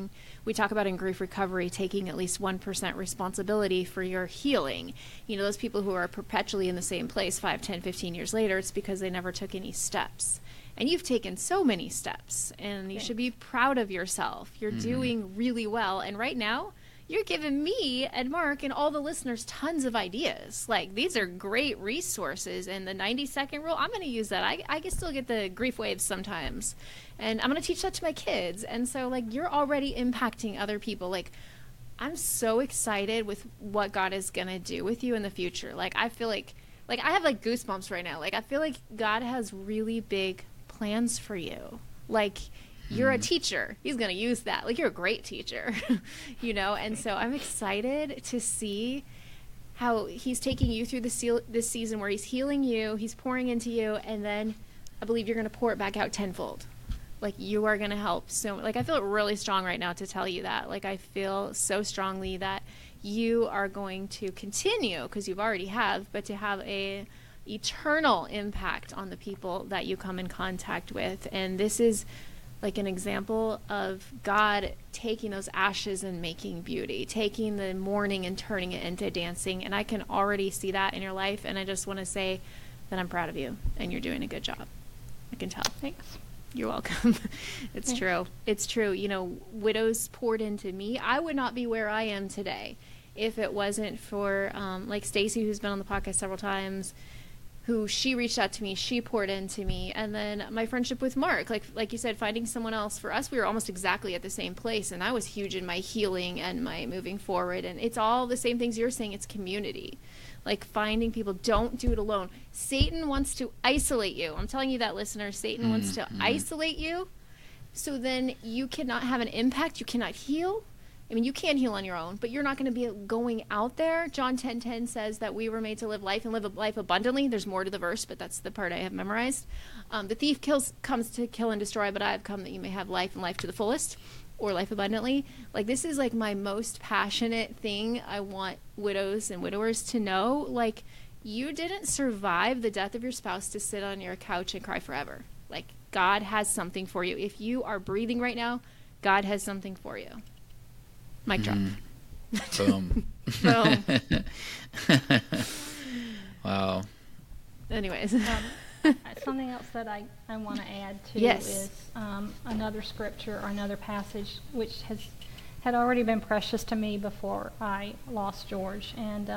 we talk about in grief recovery, taking at least 1% responsibility for your healing. You know, those people who are perpetually in the same place 5, 10, 15 years later, it's because they never took any steps. And you've taken so many steps, and you should be proud of yourself. You're doing really well. And right now, you're giving me and Mark and all the listeners tons of ideas. Like, these are great resources. And the 90-second rule, I'm going to use that. I can still get the grief waves sometimes. And I'm going to teach that to my kids. And so, like, you're already impacting other people. Like, I'm so excited with what God is going to do with you in the future. Like, I feel like I have, like, goosebumps right now. Like, I feel like God has really big plans for you. Like, you're a teacher. He's going to use that. Like, you're a great teacher, you know? And so I'm excited to see how he's taking you through this season where he's healing you, he's pouring into you, and then I believe you're going to pour it back out tenfold. Like, you are going to help so much. Like, I feel really strong right now to tell you that. Like, I feel so strongly that you are going to continue, because you've already have, but to have a eternal impact on the people that you come in contact with. And this is like an example of God taking those ashes and making beauty, taking the mourning and turning it into dancing. And I can already see that in your life. And I just want to say that I'm proud of you and you're doing a good job. I can tell.
Thanks.
You're welcome. It's true. It's true. You know, widows poured into me. I would not be where I am today if it wasn't for like Stacy, who's been on the podcast several times, who she reached out to me, she poured into me. And then my friendship with Mark, like you said, finding someone else. For us, we were almost exactly at the same place, and that was huge in my healing and my moving forward. And it's all the same things you're saying. It's community, like finding people. Don't do it alone. Satan wants to isolate you. I'm telling you that, listener. Satan wants to isolate you, so then you cannot have an impact. You cannot heal. I mean, you can heal on your own, but you're not going to be going out there. John 10:10 says that we were made to live life and live a life abundantly. There's more to the verse, but that's the part I have memorized. The thief comes to kill and destroy, but I have come that you may have life and life to the fullest, or life abundantly. Like, this is like my most passionate thing. I want widows and widowers to know, like, you didn't survive the death of your spouse to sit on your couch and cry forever. Like, God has something for you. If you are breathing right now, God has something for you. Mic drop.
Boom.
Boom.
Wow.
Anyways.
Something else that I want to add to
Yes.
is another scripture or another passage which had already been precious to me before I lost George. And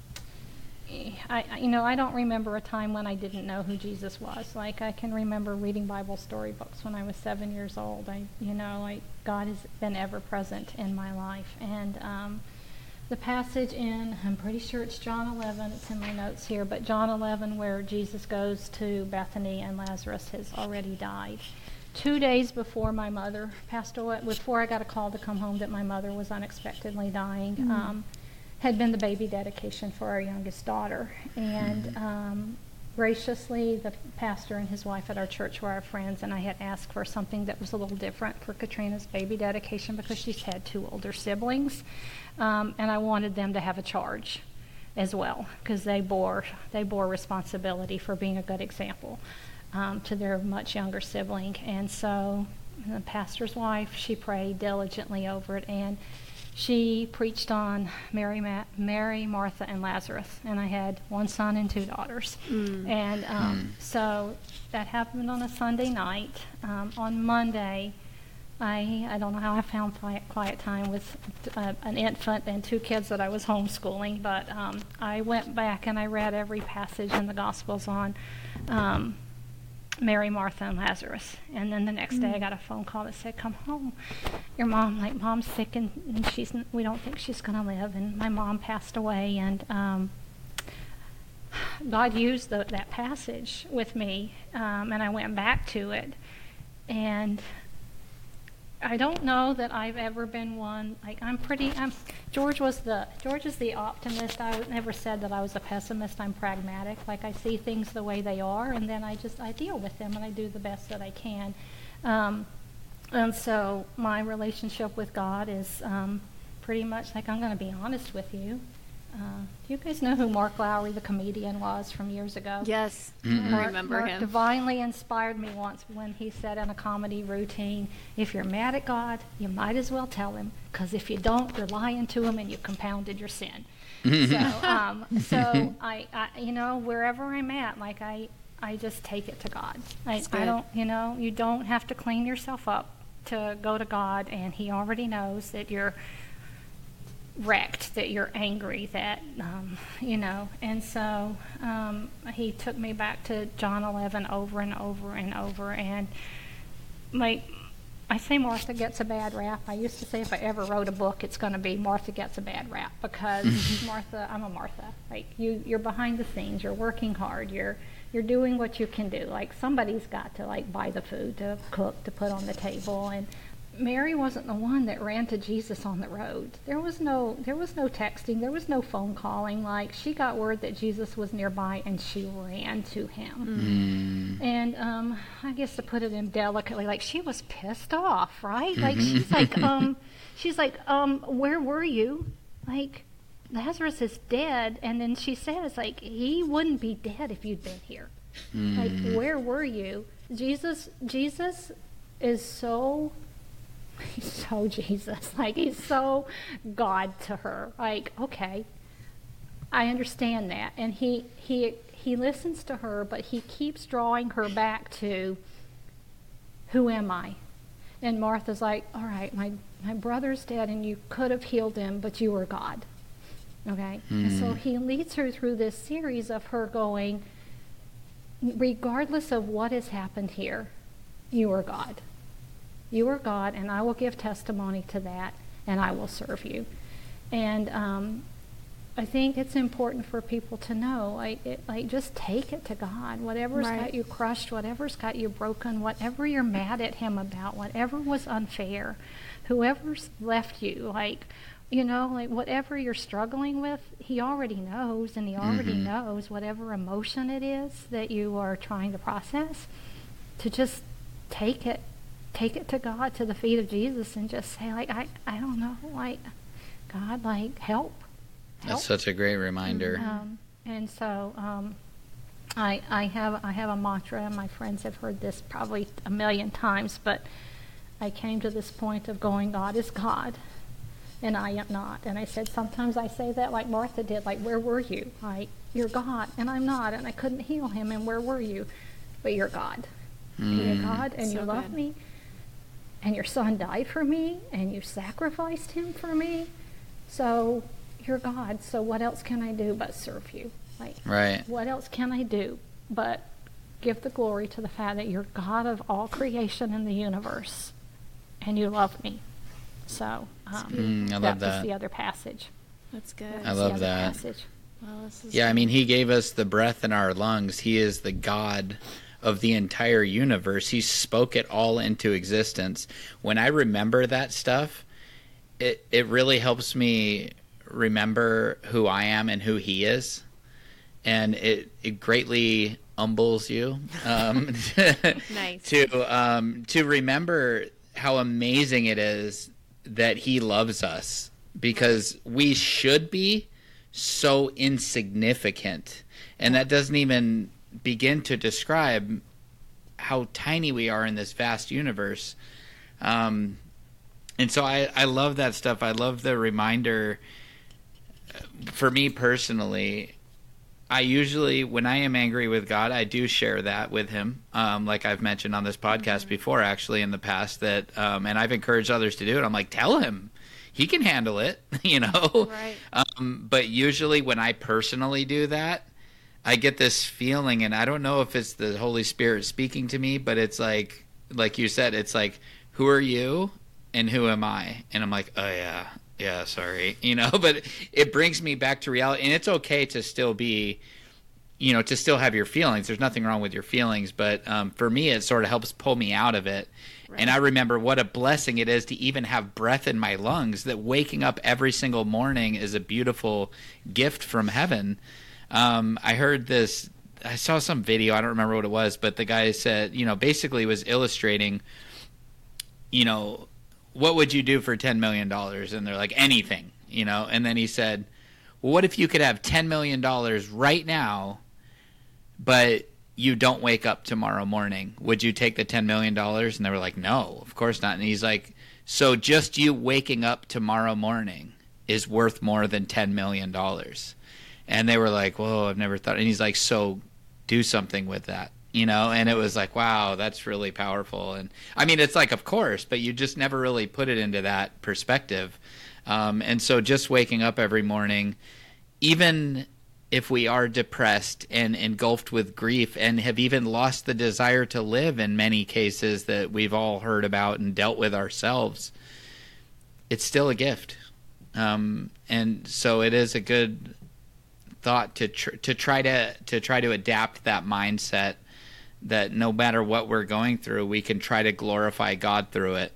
I don't remember a time when I didn't know who Jesus was. Like, I can remember reading Bible storybooks when I was 7 years old. God has been ever present in my life. And the passage in, I'm pretty sure it's John 11, it's in my notes here, but John 11, where Jesus goes to Bethany and Lazarus has already died. 2 days before my mother passed away, before I got a call to come home that my mother was unexpectedly dying, had been the baby dedication for our youngest daughter. And graciously, the pastor and his wife at our church were our friends, and I had asked for something that was a little different for Katrina's baby dedication because she's had 2 older siblings, and I wanted them to have a charge as well, because they bore responsibility for being a good example to their much younger sibling. And so the pastor's wife, she prayed diligently over it, and she preached on Mary, Martha, and Lazarus, and I had 1 son and 2 daughters. And so that happened on a Sunday night. On Monday, I don't know how I found quiet time with an infant and 2 kids that I was homeschooling, but I went back and I read every passage in the Gospels on Mary, Martha, and Lazarus. And then the next day I got a phone call that said, come home. Your mom's sick and we don't think she's going to live. And my mom passed away. And God used that passage with me, and I went back to it. And I don't know that I've ever been one, like, George is the optimist. I never said that I was a pessimist. I'm pragmatic. Like, I see things the way they are, and then I deal with them, and I do the best that I can. And so my relationship with God is pretty much like, I'm going to be honest with you. Do you guys know who Mark Lowry, the comedian, was from years ago?
Yes, I remember
Mark
him.
divinely inspired me once when he said in a comedy routine, if you're mad at God, you might as well tell him, because if you don't, you're lying to him and you compounded your sin. So I, you know, wherever I'm at, like I just take it to God. I don't, you know, you don't have to clean yourself up to go to God, and he already knows that you're wrecked, that you're angry, that you know. And so he took me back to John 11 over and over and over. And I say Martha gets a bad rap. I used to say if I ever wrote a book, it's going to be Martha gets a bad rap, because I'm a Martha. Like, you're behind the scenes, you're working hard, you're doing what you can do. Like, somebody's got to like buy the food, to cook, to put on the table. And Mary wasn't the one that ran to Jesus on the road. There was no texting, there was no phone calling. Like, she got word that Jesus was nearby and she ran to him. And I guess to put it in delicately, like, she was pissed off, right? Like, she's like, where were you? Like, Lazarus is dead. And then she says, like, he wouldn't be dead if you'd been here. Like, where were you? Jesus is so... He's so Jesus. Like, he's so God to her. Like, okay, I understand that. And he listens to her, but he keeps drawing her back to, who am I? And Martha's like, all right, my brother's dead and you could have healed him, but you were God. Okay? And so he leads her through this series of her going, regardless of what has happened here, you are God. You are God, and I will give testimony to that, and I will serve you. And I think it's important for people to know, like just take it to God. Whatever's got you crushed, whatever's got you broken, whatever you're mad at him about, whatever was unfair, whoever's left you, like, you know, like whatever you're struggling with, he already knows, and he already knows whatever emotion it is that you are trying to process, to just take it to God, to the feet of Jesus, and just say, like, I don't know, like, God, like, help.
That's such a great reminder.
And so I have a mantra, and my friends have heard this probably a million times, but I came to this point of going, God is God, and I am not. And I said, sometimes I say that like Martha did, like, where were you? Like, you're God, and I'm not, and I couldn't heal him, and where were you? But you're God. You're God, and
So
you love
good.
me. And your son died for me, and you sacrificed him for me. So you're God. So what else can I do but serve you? Like, what else can I do but give the glory to the fact that you're God of all creation in the universe, and you love me? So
I love
that was the other passage.
That's good.
I love that.
Passage.
Well, this is
Yeah, I mean, he gave us the breath in our lungs. He is the God of the entire universe. He spoke it all into existence. When I remember that stuff, it really helps me remember who I am and who he is. And it greatly humbles you
nice.
to remember how amazing it is that he loves us, because we should be so insignificant. And that doesn't even begin to describe how tiny we are in this vast universe. And so I love that stuff. I love the reminder. For me personally, I usually, when I am angry with God, I do share that with him. Like I've mentioned on this podcast before, actually, in the past, that, and I've encouraged others to do it. I'm like, tell him. He can handle it, you know?
Right.
But usually when I personally do that, I get this feeling, and I don't know if it's the Holy Spirit speaking to me, but it's like you said, it's like, who are you and who am I? And I'm like, oh yeah, sorry, you know, but it brings me back to reality. And it's okay to still be, you know, to still have your feelings. There's nothing wrong with your feelings, but for me, it sort of helps pull me out of it. Right. And I remember what a blessing it is to even have breath in my lungs, that waking up every single morning is a beautiful gift from heaven. I heard this, I saw some video, I don't remember what it was, but the guy said, you know, basically was illustrating you know, what would you do for $10 million? And they're like, anything, you know. And then he said, well, what if you could have $10 million right now, but you don't wake up tomorrow morning? Would you take the $10 million? And they were like, no, of course not. And he's like, so just you waking up tomorrow morning is worth more than $10 million. And they were like, whoa, I've never thought. And he's like, so do something with that, you know? And it was like, wow, that's really powerful. And I mean, it's like, of course, but you just never really put it into that perspective. And so just waking up every morning, even if we are depressed and engulfed with grief and have even lost the desire to live in many cases that we've all heard about and dealt with ourselves, it's still a gift. And so it is a good thought to try to adapt that mindset, that no matter what we're going through, we can try to glorify God through it,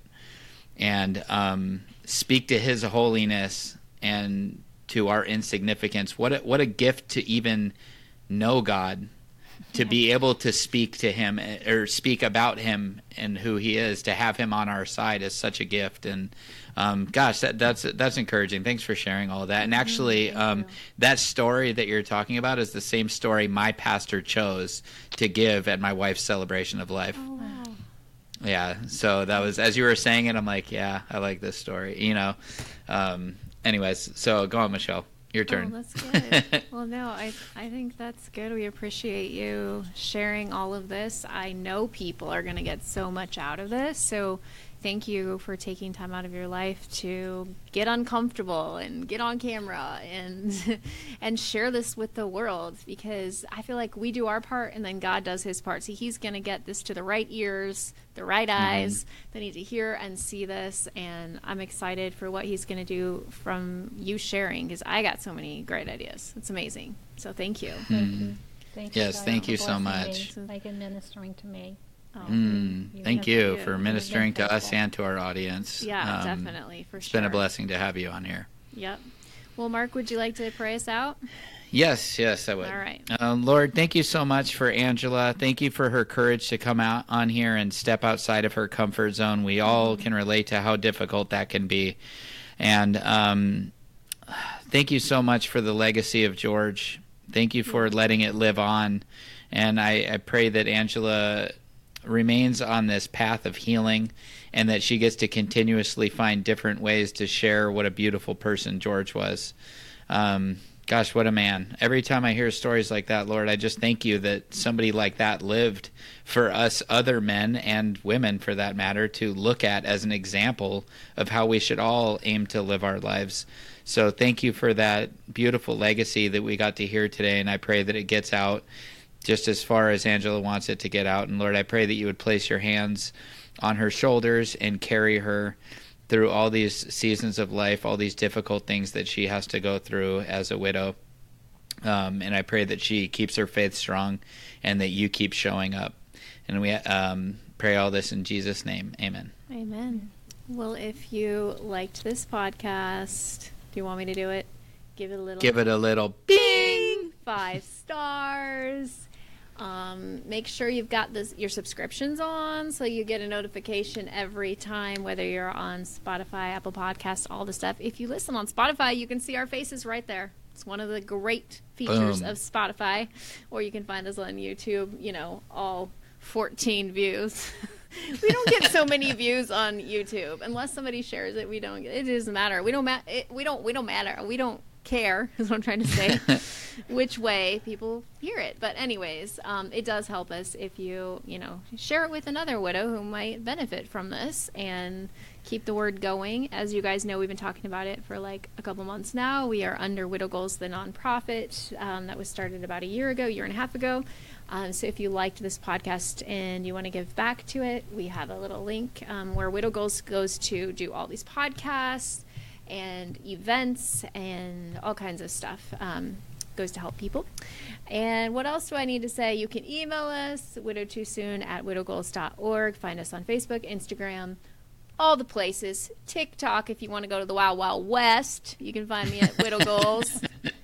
and speak to His holiness and to our insignificance. What a gift to even know God, to be able to speak to Him or speak about Him and who He is, to have Him on our side is such a gift. And gosh, that's encouraging. Thanks for sharing all of that. And actually, that story that you're talking about is the same story my pastor chose to give at my wife's celebration of life.
Oh, wow.
Yeah, so that was, as you were saying it, I'm like, yeah, I like this story, you know. Anyways, so go on, Michelle. Your turn.
Oh, that's good. Well, no, I think that's good. We appreciate you sharing all of this. I know people are going to get so much out of this. So thank you for taking time out of your life to get uncomfortable and get on camera and share this with the world, because I feel like we do our part and then God does His part. See, He's going to get this to the right ears, the right eyes that need to hear and see this. And I'm excited for what He's going to do from you sharing, because I got so many great ideas. It's amazing. So thank you.
Thank you. Thank you,
Yes,
God,
thank
for
you so
blessing
much.
me, like and ministering to me.
Oh,
Thank you for
You've
ministering
been
to us
faithful.
and to our audience.
yeah, definitely, for
It's
sure.
been a blessing to have you on here.
Yep. Well, Mark, would you like to pray us out?
Yes, I would.
All right.
Lord, thank you so much for Angela. Thank you for her courage to come out on here and step outside of her comfort zone. We all can relate to how difficult that can be. And thank you so much for the legacy of George. Thank you for letting it live on. And I pray that Angela remains on this path of healing, and that she gets to continuously find different ways to share what a beautiful person George was. Gosh, what a man. Every time I hear stories like that, Lord, I just thank you that somebody like that lived for us other men and women, for that matter, to look at as an example of how we should all aim to live our lives. So thank you for that beautiful legacy that we got to hear today, and I pray that it gets out just as far as Angela wants it to get out. And Lord, I pray that you would place your hands on her shoulders and carry her through all these seasons of life, all these difficult things that she has to go through as a widow. And I pray that she keeps her faith strong and that you keep showing up. And we pray all this in Jesus' name. Amen.
Amen. Well, if you liked this podcast, do you want me to do it? Give it a little
bing!
5 stars. Make sure you've got your subscriptions on so you get a notification every time, whether you're on Spotify, Apple Podcasts, all the stuff. If you listen on Spotify, you can see our faces right there. It's one of the great features of Spotify. Or you can find us on YouTube, you know, all 14 views. We don't get so many views on YouTube unless somebody shares it. We don't. It doesn't matter. We don't matter. We don't care, is what I'm trying to say, which way people hear it. But anyways, it does help us if you share it with another widow who might benefit from this, and keep the word going. As you guys know, we've been talking about it for like a couple months now. We are under Widow Goals, the nonprofit that was started about a year and a half ago. So if you liked this podcast and you want to give back to it, we have a little link where Widow Goals goes to do all these podcasts and events and all kinds of stuff. Goes to help people. And what else do I need to say? You can email us, widowtoosoon@widowgoals.org. Find us on Facebook, Instagram, all the places. TikTok, if you want to go to the Wild Wild West, you can find me at Widow Goals.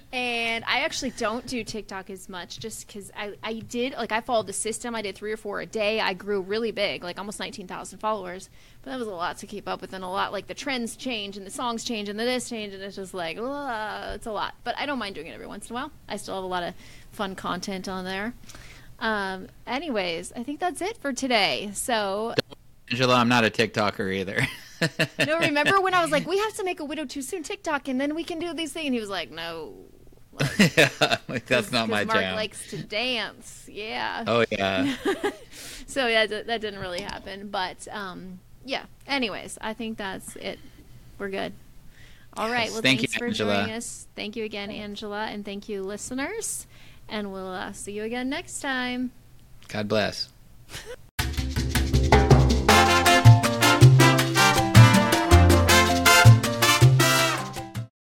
And I actually don't do TikTok as much just because I did, like, I followed the system. I did 3 or 4 a day. I grew really big, like almost 19,000 followers. But that was a lot to keep up with, and a lot, like, the trends change and the songs change and the this change, and it's just like, it's a lot. But I don't mind doing it every once in a while. I still have a lot of fun content on there. Anyways, I think that's it for today. So,
Angela, I'm not a TikToker either.
no, remember when I was like, we have to make a Widow Too Soon TikTok, and then we can do these things? And he was like, no.
Like, that's not my
Mark
jam.
likes to dance. Yeah.
Oh, yeah.
So, yeah, that didn't really happen. But, yeah. Anyways, I think that's it. We're good. All right. Well,
Thank
thanks
you,
for
Angela.
joining us. Thank you again, Angela. And thank you, listeners. And we'll see you again next time.
God bless.